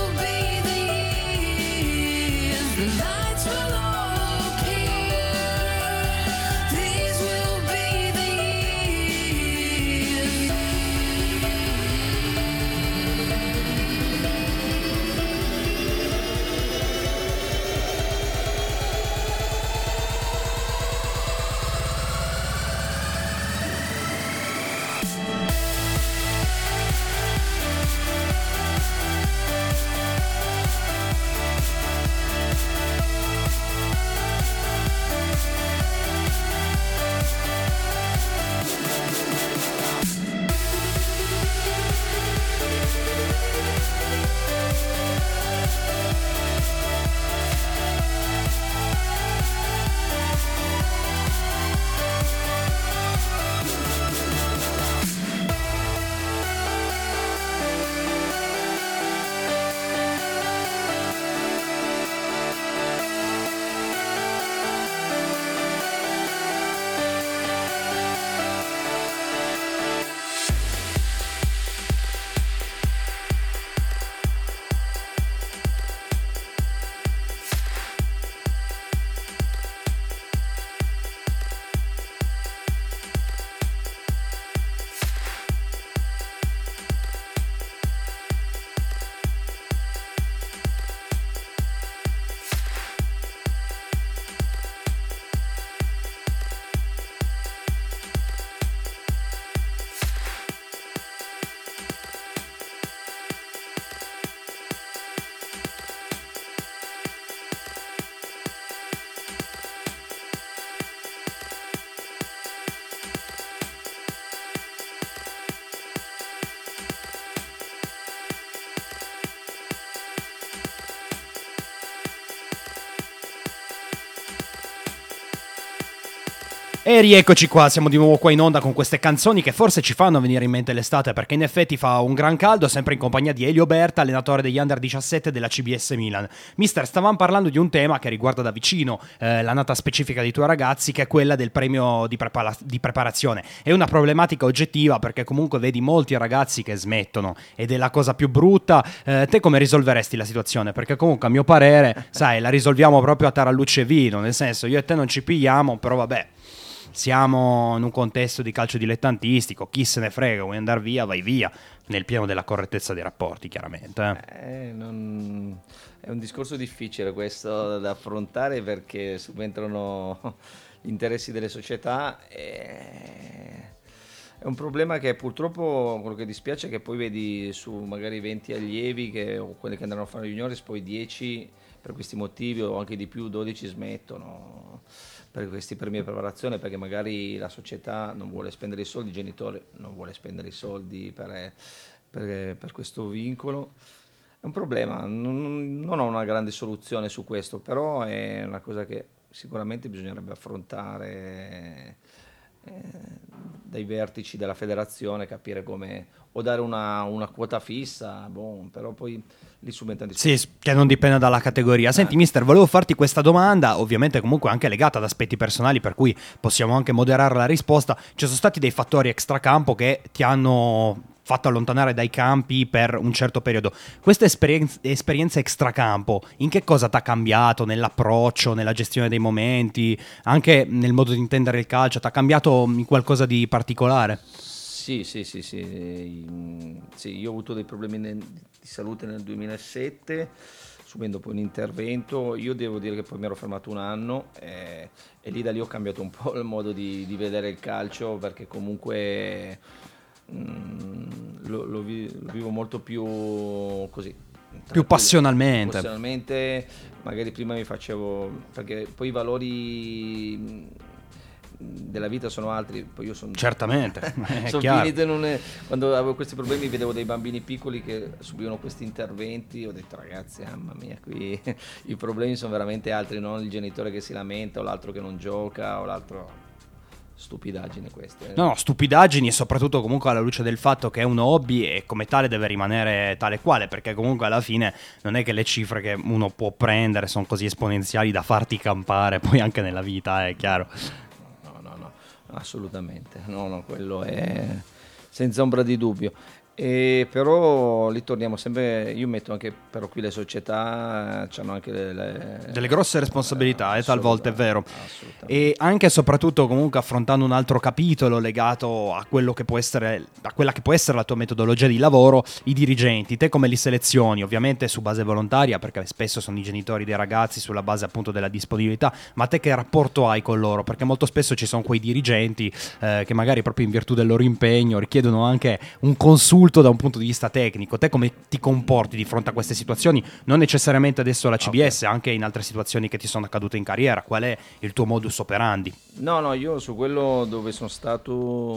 E rieccoci qua, siamo di nuovo qua in onda con queste canzoni che forse ci fanno venire in mente l'estate, perché in effetti fa un gran caldo, sempre in compagnia di Elio Berta, allenatore degli under diciassette della C B S Milan. Mister, stavamo parlando di un tema che riguarda da vicino eh, l'annata specifica dei tuoi ragazzi, che è quella del premio di, prepara- di preparazione. È una problematica oggettiva, perché comunque vedi molti ragazzi che smettono, ed è la cosa più brutta. Eh, te come risolveresti la situazione? Perché comunque a mio parere, sai, la risolviamo proprio a tarallucce e vino, nel senso, io e te non ci pigliamo, però vabbè, siamo in un contesto di calcio dilettantistico, chi se ne frega, vuoi andare via, vai via, nel pieno della correttezza dei rapporti, chiaramente. Eh. Eh, non... È un discorso difficile questo da affrontare, perché subentrano gli interessi delle società e... È un problema che purtroppo, quello che dispiace è che poi vedi su magari venti allievi che, o quelli che andranno a fare juniores, poi dieci per questi motivi o anche di più, dodici smettono per questi premi di preparazione, perché magari la società non vuole spendere i soldi, il genitore non vuole spendere i soldi per, per, per questo vincolo. È un problema, non, non ho una grande soluzione su questo, però è una cosa che sicuramente bisognerebbe affrontare eh, dai vertici della federazione, capire come, o dare una, una quota fissa, bon, però poi lì subentrano sì, che non dipende dalla categoria. Senti, mister, volevo farti questa domanda, ovviamente comunque anche legata ad aspetti personali, per cui possiamo anche moderare la risposta. Ci sono stati dei fattori extracampo che ti hanno fatto allontanare dai campi per un certo periodo. Questa esperienza, esperienza extracampo, in che cosa ti ha cambiato nell'approccio, nella gestione dei momenti, anche nel modo di intendere il calcio? Ti ha cambiato in qualcosa di particolare? Sì, sì, sì, sì. Sì, io ho avuto dei problemi di salute nel duemilasette, subendo poi un intervento. Io devo dire che poi mi ero fermato un anno eh, e lì da lì ho cambiato un po' il modo di, di vedere il calcio, perché comunque mh, lo, lo, vi, lo vivo molto più così. Più passionalmente. Passionalmente, magari prima mi facevo, perché poi i valori della vita sono altri, poi io sono certamente sono finito in un, quando avevo questi problemi vedevo dei bambini piccoli che subivano questi interventi, ho detto ragazzi, mamma mia, qui i problemi sono veramente altri, non il genitore che si lamenta o l'altro che non gioca o l'altro. Stupidaggini queste. No, no, stupidaggini, e soprattutto comunque alla luce del fatto che è un hobby e come tale deve rimanere tale quale, perché comunque alla fine non è che le cifre che uno può prendere sono così esponenziali da farti campare poi anche nella vita, è chiaro. Assolutamente, no, no, quello è senza ombra di dubbio. E però lì torniamo sempre, io metto anche però qui le società hanno anche le, le, delle grosse responsabilità, eh, talvolta è vero. E anche e soprattutto comunque affrontando un altro capitolo legato a quello che può essere, a quella che può essere la tua metodologia di lavoro, i dirigenti, te come li selezioni? Ovviamente su base volontaria, perché spesso sono i genitori dei ragazzi, sulla base appunto della disponibilità, ma te che rapporto hai con loro? Perché molto spesso ci sono quei dirigenti eh, che magari proprio in virtù del loro impegno richiedono anche un consulto da un punto di vista tecnico. Te come ti comporti di fronte a queste situazioni? Non necessariamente adesso alla C B S, okay, anche in altre situazioni che ti sono accadute in carriera. Qual è il tuo modus operandi? No, no, io su quello dove sono stato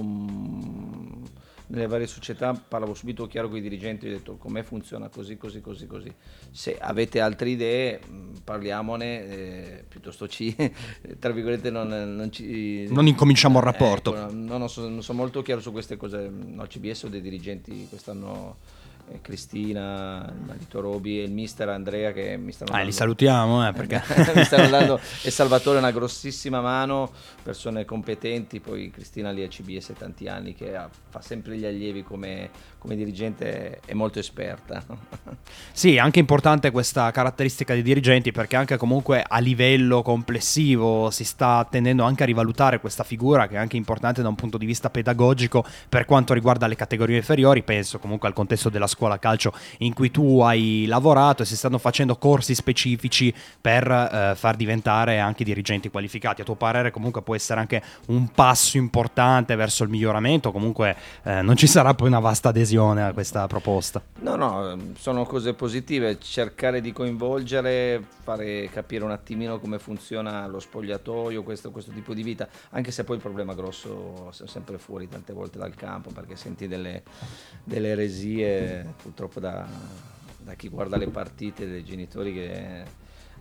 mh, nelle varie società parlavo subito chiaro con i dirigenti, ho detto com'è funziona così, così, così, così. Se avete altre idee mh, parliamone, eh, piuttosto ci, tra virgolette, non, non ci... Non incominciamo il rapporto. Ecco, no, no, sono, sono molto chiaro su queste cose. No, C B S ho dei dirigenti quest'anno, eh, Cristina, il marito Roby e il mister Andrea che mi stanno ah, dando... li salutiamo, eh, perché... mi stanno dando, e Salvatore una grossissima mano, persone competenti, poi Cristina lì a C B S tanti anni che ha, fa sempre gli allievi come, come dirigente, è molto esperta. Sì, è anche importante questa caratteristica dei dirigenti, perché anche comunque a livello complessivo si sta tendendo anche a rivalutare questa figura, che è anche importante da un punto di vista pedagogico per quanto riguarda le categorie inferiori. Penso comunque al contesto della scuola calcio in cui tu hai lavorato, e si stanno facendo corsi specifici per eh, far diventare anche dirigenti qualificati. A tuo parere comunque può essere anche un passo importante verso il miglioramento? Comunque eh, non ci sarà poi una vasta adesione a questa proposta? No, no, sono cose positive, cercare di coinvolgere, fare capire un attimino come funziona lo spogliatoio, questo, questo tipo di vita, anche se poi il problema grosso è sempre fuori tante volte dal campo, perché senti delle, delle eresie purtroppo da, da chi guarda le partite, dei genitori che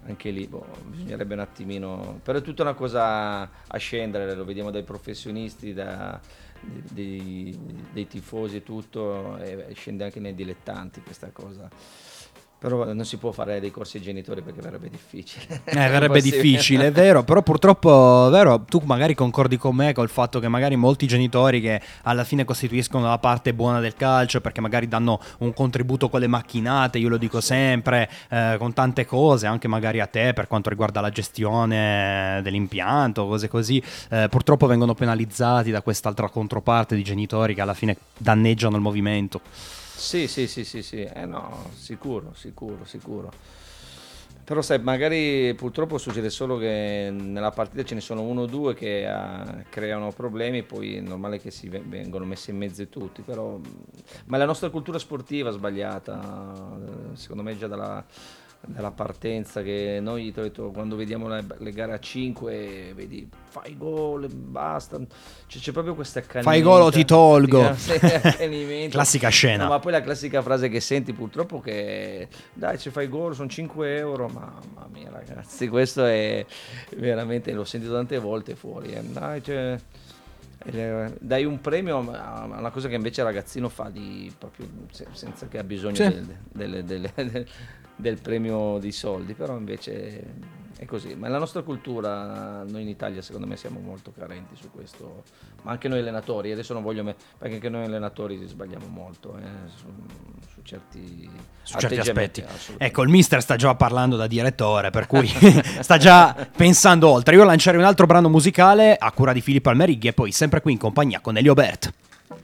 anche lì boh, bisognerebbe un attimino, però è tutta una cosa a scendere, lo vediamo dai professionisti, da, dei, dei tifosi e tutto, e scende anche nei dilettanti questa cosa. Però non si può fare dei corsi ai genitori perché verrebbe difficile. Eh, verrebbe difficile, è vero, però purtroppo, vero, tu magari concordi con me col fatto che magari molti genitori che alla fine costituiscono la parte buona del calcio, perché magari danno un contributo con le macchinate, io lo dico sempre, eh, con tante cose, anche magari a te per quanto riguarda la gestione dell'impianto, cose così, eh, purtroppo vengono penalizzati da quest'altra controparte di genitori che alla fine danneggiano il movimento. Sì, sì, sì, sì, sì, eh no, sicuro, sicuro, sicuro. Però sai, magari purtroppo succede solo che nella partita ce ne sono uno o due che uh, creano problemi, poi è normale che si v- vengono messi in mezzo tutti, però... Ma la nostra cultura sportiva è sbagliata, secondo me già dalla... dalla partenza, che noi ho detto, quando vediamo le, le gare a cinque vedi fai gol e basta, c'è, c'è proprio questa accanimento, fai gol o ti tolgo, classica scena. No, ma poi la classica frase che senti purtroppo che dai se fai gol sono cinque euro, mamma mia ragazzi, questo è veramente, l'ho sentito tante volte fuori, eh. Dai, cioè, dai un premio a una cosa che invece il ragazzino fa di proprio senza che ha bisogno sì. del, del, del, del, del premio di soldi, però invece è così. Ma la nostra cultura, noi in Italia secondo me siamo molto carenti su questo, ma anche noi allenatori, adesso non voglio me, perché anche noi allenatori sbagliamo molto eh, su, su certi, su certi aspetti. Ecco, il mister sta già parlando da direttore, per cui sta già pensando oltre. Io lancerei un altro brano musicale a cura di Filippo Almerighi e poi sempre qui in compagnia con Elio Bert.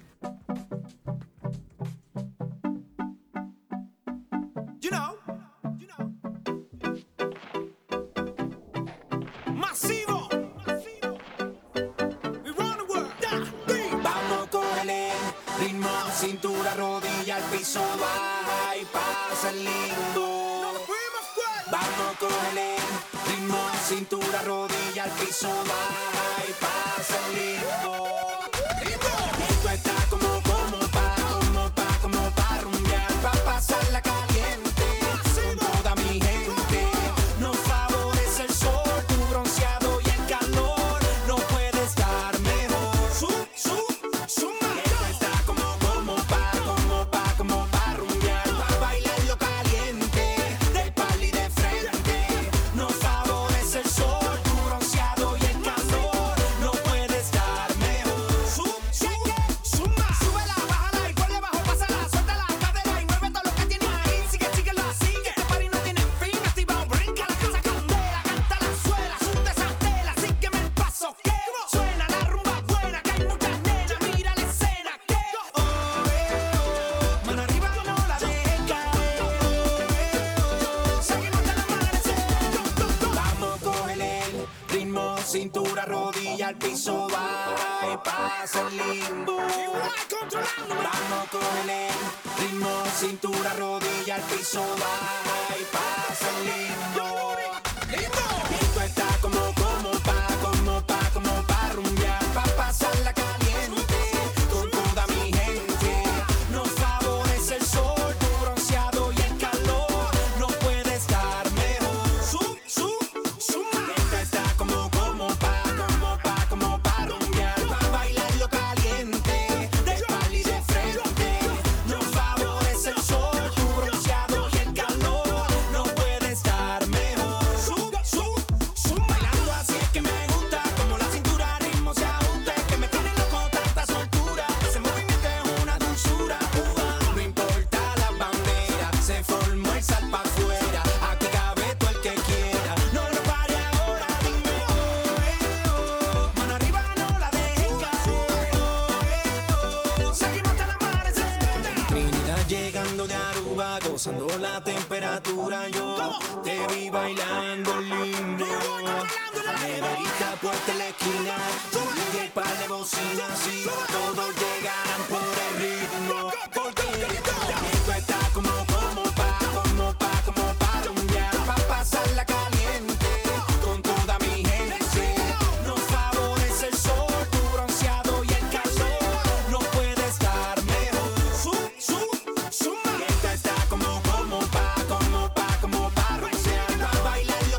Cintura, rodilla al piso, baja y pasa el limbo. Vamos, cógele, ritmo, cintura, rodilla al piso, baja y pasa el limbo. Esto está como, como pa, como pa, como pa rumbear, pa pasarla caliente con toda mi gente. Nos favorece el sol, tu bronceado y el calor, no puede estar mejor. Su, su, su, esto está como cintura, rodilla al piso, baja y pasa el limbo. Vamos, cógele, ritmo, cintura, rodilla al piso, baja y pasa el limbo. Esto está como, como pa, como pa, como pa rumbear, pa pasarla caliente con toda mi gente. Nos favorece el sol, tu bronceado y el calor, no puede estar mejor. Su, su, su, esto está como gozando la temperatura, yo te vi bailando lindo. Neverita puesta en la esquina, y el par de bocinas y todos llegarán por el ritmo. Porque esto está como, como pa, como pa, como pa rumbear, pa pasarla caliente con toda mi gente. Nos favorece el sol, tu bronceado y el calor, no puede estar mejor. Su, su, su, esto está como, como pa, como pa, como pa rumbear, pa bailarlo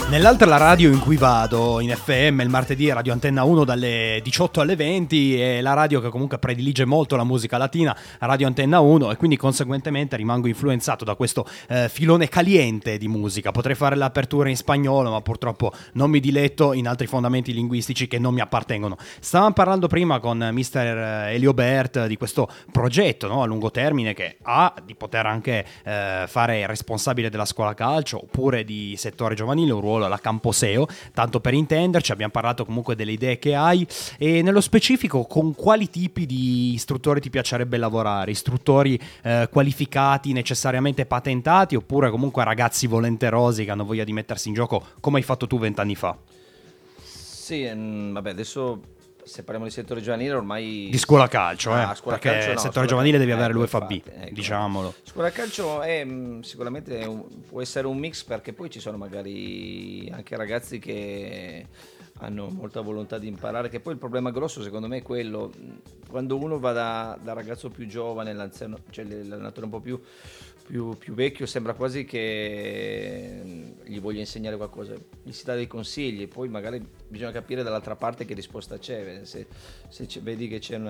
Nell'altra la radio in cui vado, in F M, il martedì è Radio Antenna uno dalle diciotto alle venti, è la radio che comunque predilige molto la musica latina, Radio Antenna uno, e quindi conseguentemente rimango influenzato da questo eh, filone caliente di musica. Potrei fare l'apertura in spagnolo, ma purtroppo non mi diletto in altri fondamenti linguistici che non mi appartengono. Stavamo parlando prima con mister Elio Bert di questo progetto, no, a lungo termine, che ha di poter anche eh, fare il responsabile della scuola calcio oppure di settore giovanile, un ruolo alla Camposeo, tanto per intenderci. Abbiamo parlato comunque delle idee che hai, e nello specifico con quali tipi di istruttori ti piacerebbe lavorare, istruttori eh, qualificati, necessariamente patentati, oppure comunque ragazzi volenterosi che hanno voglia di mettersi in gioco come hai fatto tu vent'anni fa? Sì, mh, vabbè, adesso se parliamo di settore giovanile ormai... Di scuola calcio, eh? Ah, scuola perché calcio no, il settore scuola giovanile calcio, devi avere ecco, l'U E F A B, infatti, ecco. diciamolo. Scuola calcio è mh, sicuramente un, può essere un mix, perché poi ci sono magari anche ragazzi che hanno molta volontà di imparare, che poi il problema grosso secondo me è quello, quando uno va da, da ragazzo più giovane, l'anziano, cioè l'allenatore un po' più Più, più vecchio, sembra quasi che gli voglia insegnare qualcosa, gli si dà dei consigli, poi magari bisogna capire dall'altra parte che risposta c'è, se, se c'è, vedi che c'è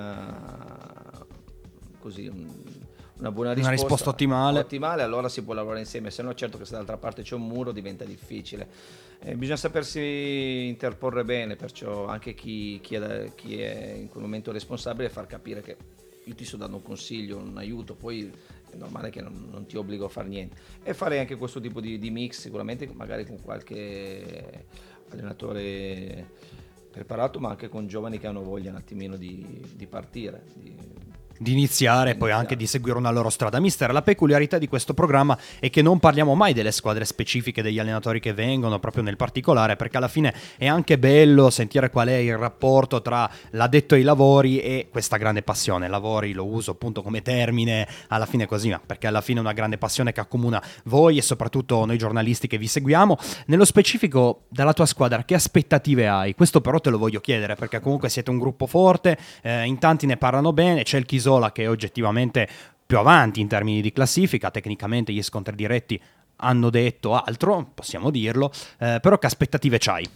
una così un, una buona risposta, una risposta ottimale. ottimale, allora si può lavorare insieme, se no certo che se dall'altra parte c'è un muro diventa difficile. Eh, bisogna sapersi interporre bene, perciò anche chi, chi, è, chi è in quel momento responsabile, far capire che io ti sto dando un consiglio, un aiuto, poi è normale che non, non ti obbligo a fare niente, e fare anche questo tipo di, di mix sicuramente, magari con qualche allenatore preparato, ma anche con giovani che hanno voglia un attimino di, di partire, di, di iniziare e poi anche di seguire una loro strada. Mister, la peculiarità di questo programma è che non parliamo mai delle squadre specifiche, degli allenatori che vengono, proprio nel particolare, perché alla fine è anche bello sentire qual è il rapporto tra l'addetto ai lavori e questa grande passione. Lavori lo uso appunto come termine alla fine così, ma perché alla fine è una grande passione che accomuna voi e soprattutto noi giornalisti che vi seguiamo. Nello specifico dalla tua squadra che aspettative hai? Questo però te lo voglio chiedere, perché comunque siete un gruppo forte, eh, in tanti ne parlano bene, c'è il Chisola che è oggettivamente più avanti in termini di classifica, tecnicamente gli scontri diretti hanno detto altro, possiamo dirlo, eh, però che aspettative c'hai?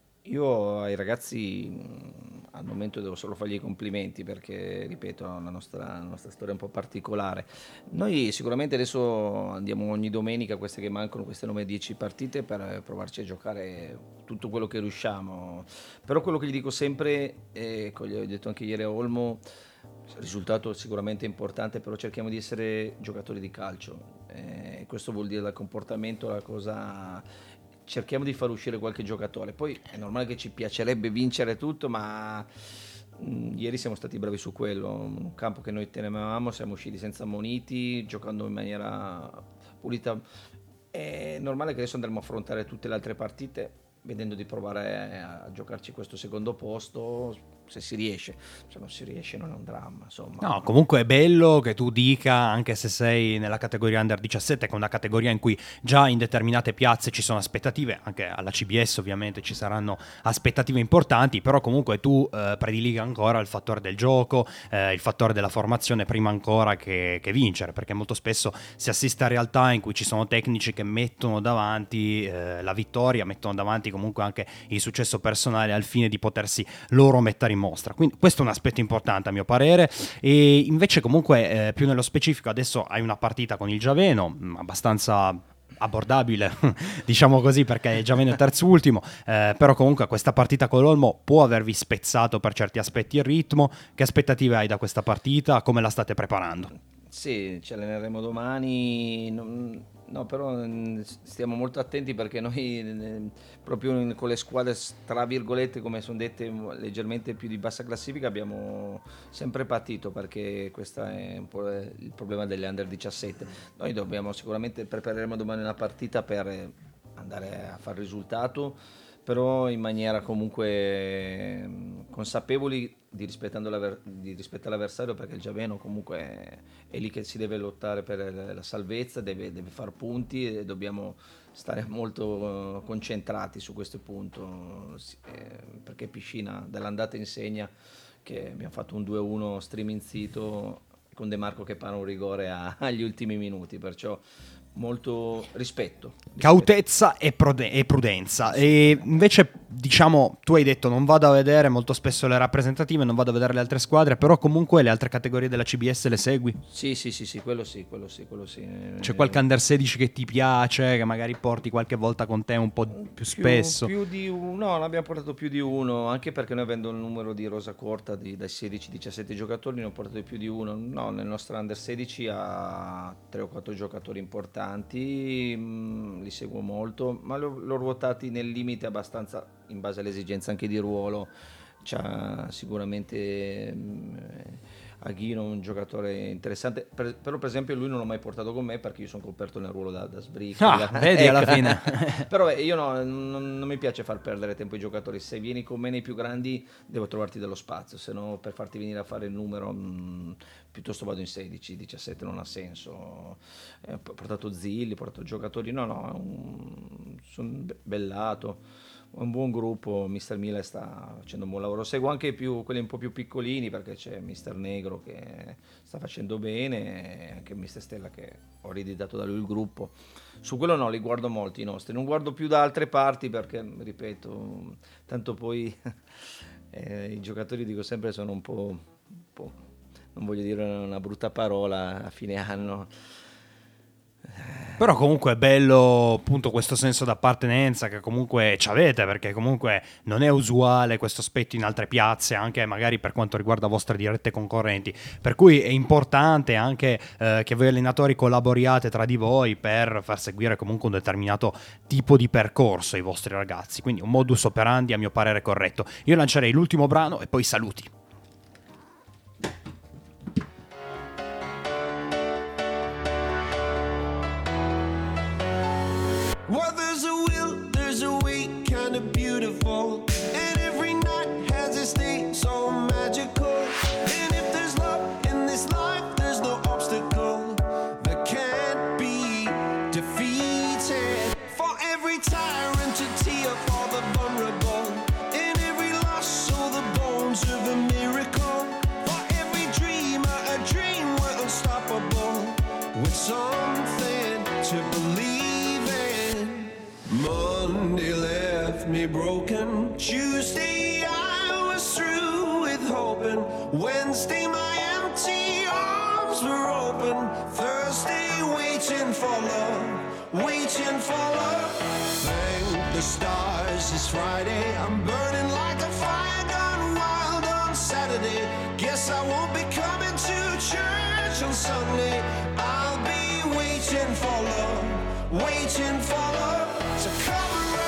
Io ai ragazzi al momento devo solo fargli i complimenti, perché ripeto, la nostra, la nostra storia è un po' particolare. Noi sicuramente adesso andiamo ogni domenica, queste che mancano, queste nove dieci partite, per provarci a giocare tutto quello che riusciamo, però quello che gli dico sempre, e gli ho detto anche ieri a Olmo, il risultato sicuramente importante, però cerchiamo di essere giocatori di calcio, eh, questo vuol dire dal comportamento, la cosa, cerchiamo di far uscire qualche giocatore. Poi è normale che ci piacerebbe vincere tutto, ma mh, ieri siamo stati bravi su quello, un campo che noi temevamo, siamo usciti senza ammoniti, giocando in maniera pulita. È normale che adesso andremo a affrontare tutte le altre partite vedendo di provare a giocarci questo secondo posto, se si riesce. Se non si riesce non è un dramma, insomma. No, comunque è bello che tu dica, anche se sei nella categoria under diciassette, che è una categoria in cui già in determinate piazze ci sono aspettative, anche alla C B S ovviamente ci saranno aspettative importanti, però comunque tu eh, prediliga ancora il fattore del gioco, eh, il fattore della formazione prima ancora che, che vincere, perché molto spesso si assiste a realtà in cui ci sono tecnici che mettono davanti eh, la vittoria, mettono davanti comunque anche il successo personale al fine di potersi loro mettere in mostra. Quindi questo è un aspetto importante a mio parere. E invece comunque eh, più nello specifico adesso hai una partita con il Giaveno abbastanza abbordabile diciamo così, perché il Giaveno è terzo ultimo, eh, però comunque questa partita con l'Olmo può avervi spezzato per certi aspetti il ritmo. Che aspettative hai da questa partita? Come la state preparando? Sì, ci alleneremo domani, non, no, però stiamo molto attenti, perché noi proprio con le squadre tra virgolette, come sono dette, leggermente più di bassa classifica, abbiamo sempre patito, perché questo è un po' il problema delle under diciassette. Noi dobbiamo sicuramente, prepareremo domani una partita per andare a fare risultato, però in maniera comunque consapevoli di, rispettando l'aver, di rispettare l'avversario, perché il Giaveno comunque è, è lì che si deve lottare per la salvezza, deve, deve far punti, e dobbiamo stare molto concentrati su questo punto, perché Piscina dall'andata insegna che abbiamo fatto un due a uno streaming zito con De Marco che para un rigore a, agli ultimi minuti, perciò molto rispetto, cautezza e, prode- e prudenza. E invece, diciamo, tu hai detto non vado a vedere molto spesso le rappresentative, non vado a vedere le altre squadre, però comunque le altre categorie della C B S le segui? Sì, sì, sì, sì, quello sì, quello sì, quello sì. C'è qualche under sedici che ti piace, che magari porti qualche volta con te un po' più spesso? Più, più di uno, no, ne abbiamo portato più di uno, anche perché noi avendo il numero di rosa corta di, dai sedici diciassette giocatori ne ho portato più di uno. No, nel nostro under sedici ha tre o quattro giocatori importanti, mh, li seguo molto, ma l'ho, l'ho ruotati nel limite abbastanza in base alle esigenze anche di ruolo. C'ha sicuramente mh, Aghino un giocatore interessante, per, però per esempio lui non l'ho mai portato con me perché io sono coperto nel ruolo da, da sbrico. Ah, vedi alla ecco. fine. Però io no, non, non mi piace far perdere tempo ai giocatori. Se vieni con me nei più grandi devo trovarti dello spazio, se no per farti venire a fare il numero mh, piuttosto vado in sedici diciassette, non ha senso. Eh, ho portato Zilli, ho portato giocatori, no no, sono bellato. Un buon gruppo, mister Miller sta facendo un buon lavoro. Seguo anche più, quelli un po' più piccolini perché c'è mister Negro che sta facendo bene e anche mister Stella che ho ereditato da lui il gruppo. Su quello no, li guardo molti i nostri, non guardo più da altre parti perché, ripeto, tanto poi eh, i giocatori dico sempre sono un po', un po', non voglio dire una brutta parola a fine anno. Però comunque è bello appunto questo senso d'appartenenza che comunque ci avete, perché comunque non è usuale questo aspetto in altre piazze, anche magari per quanto riguarda vostre dirette concorrenti, per cui è importante anche eh, che voi allenatori collaboriate tra di voi per far seguire comunque un determinato tipo di percorso ai vostri ragazzi, quindi un modus operandi a mio parere corretto. Io lancerei l'ultimo brano e poi saluti. Well, there's a will, there's a way, kind of beautiful. And every night has its day, so magical. And if there's love in this life, there's no obstacle that can't be defeated. For every tyrant to tear for the vulnerable. In every loss, all the bones of a miracle. For every dreamer, a dream we're unstoppable. With something to believe. Monday left me broken. Tuesday I was through with hoping. Wednesday my empty arms were open. Thursday waiting for love, waiting for love. Thank the stars it's Friday. I'm burning like a fire gone wild on Saturday. Guess I won't be coming to church on Sunday. I'll be waiting for love, waiting for love. So come around.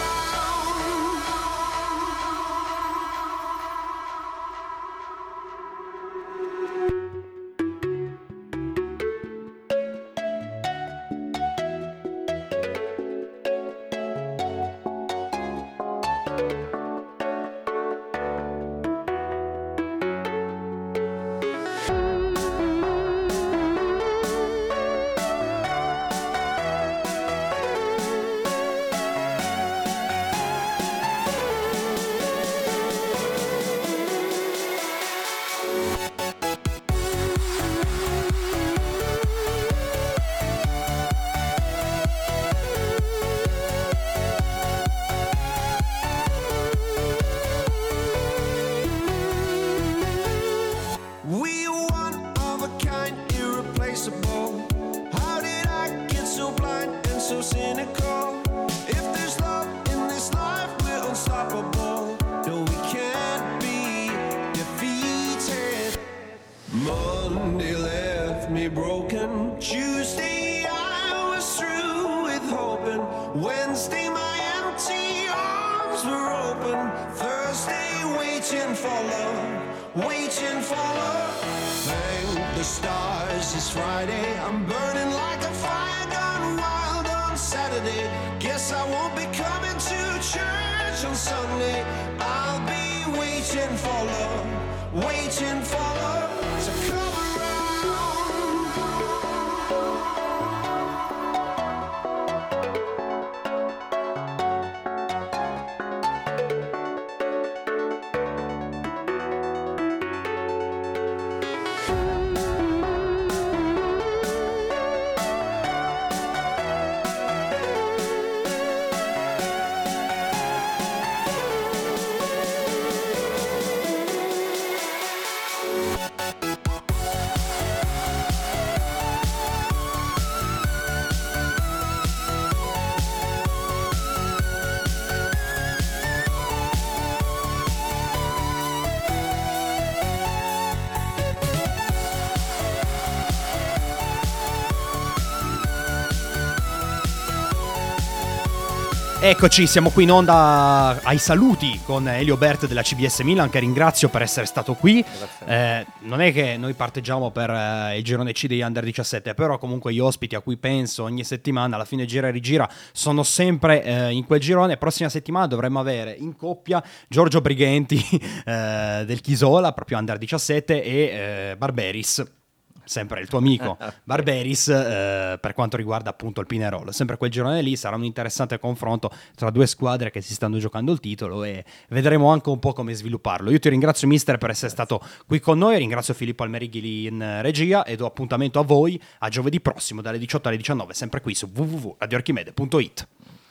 Eccoci, siamo qui in onda ai saluti con Elio Bert della C B S Milan, che ringrazio per essere stato qui. Eh, non è che noi parteggiamo per eh, il girone C degli Under diciassette, però comunque gli ospiti a cui penso ogni settimana, alla fine gira e rigira, sono sempre eh, in quel girone. Prossima settimana dovremmo avere in coppia Giorgio Brighenti eh, del Chisola, proprio Under diciassette, e eh, Barberis, sempre il tuo amico Barberis, eh, per quanto riguarda appunto il Pinerolo. Sempre quel girone lì, sarà un interessante confronto tra due squadre che si stanno giocando il titolo e vedremo anche un po' come svilupparlo. Io ti ringrazio mister per essere stato qui con noi, ringrazio Filippo Almerighi in regia e do appuntamento a voi a giovedì prossimo dalle diciotto alle diciannove, sempre qui su w w w punto radio archimede punto it.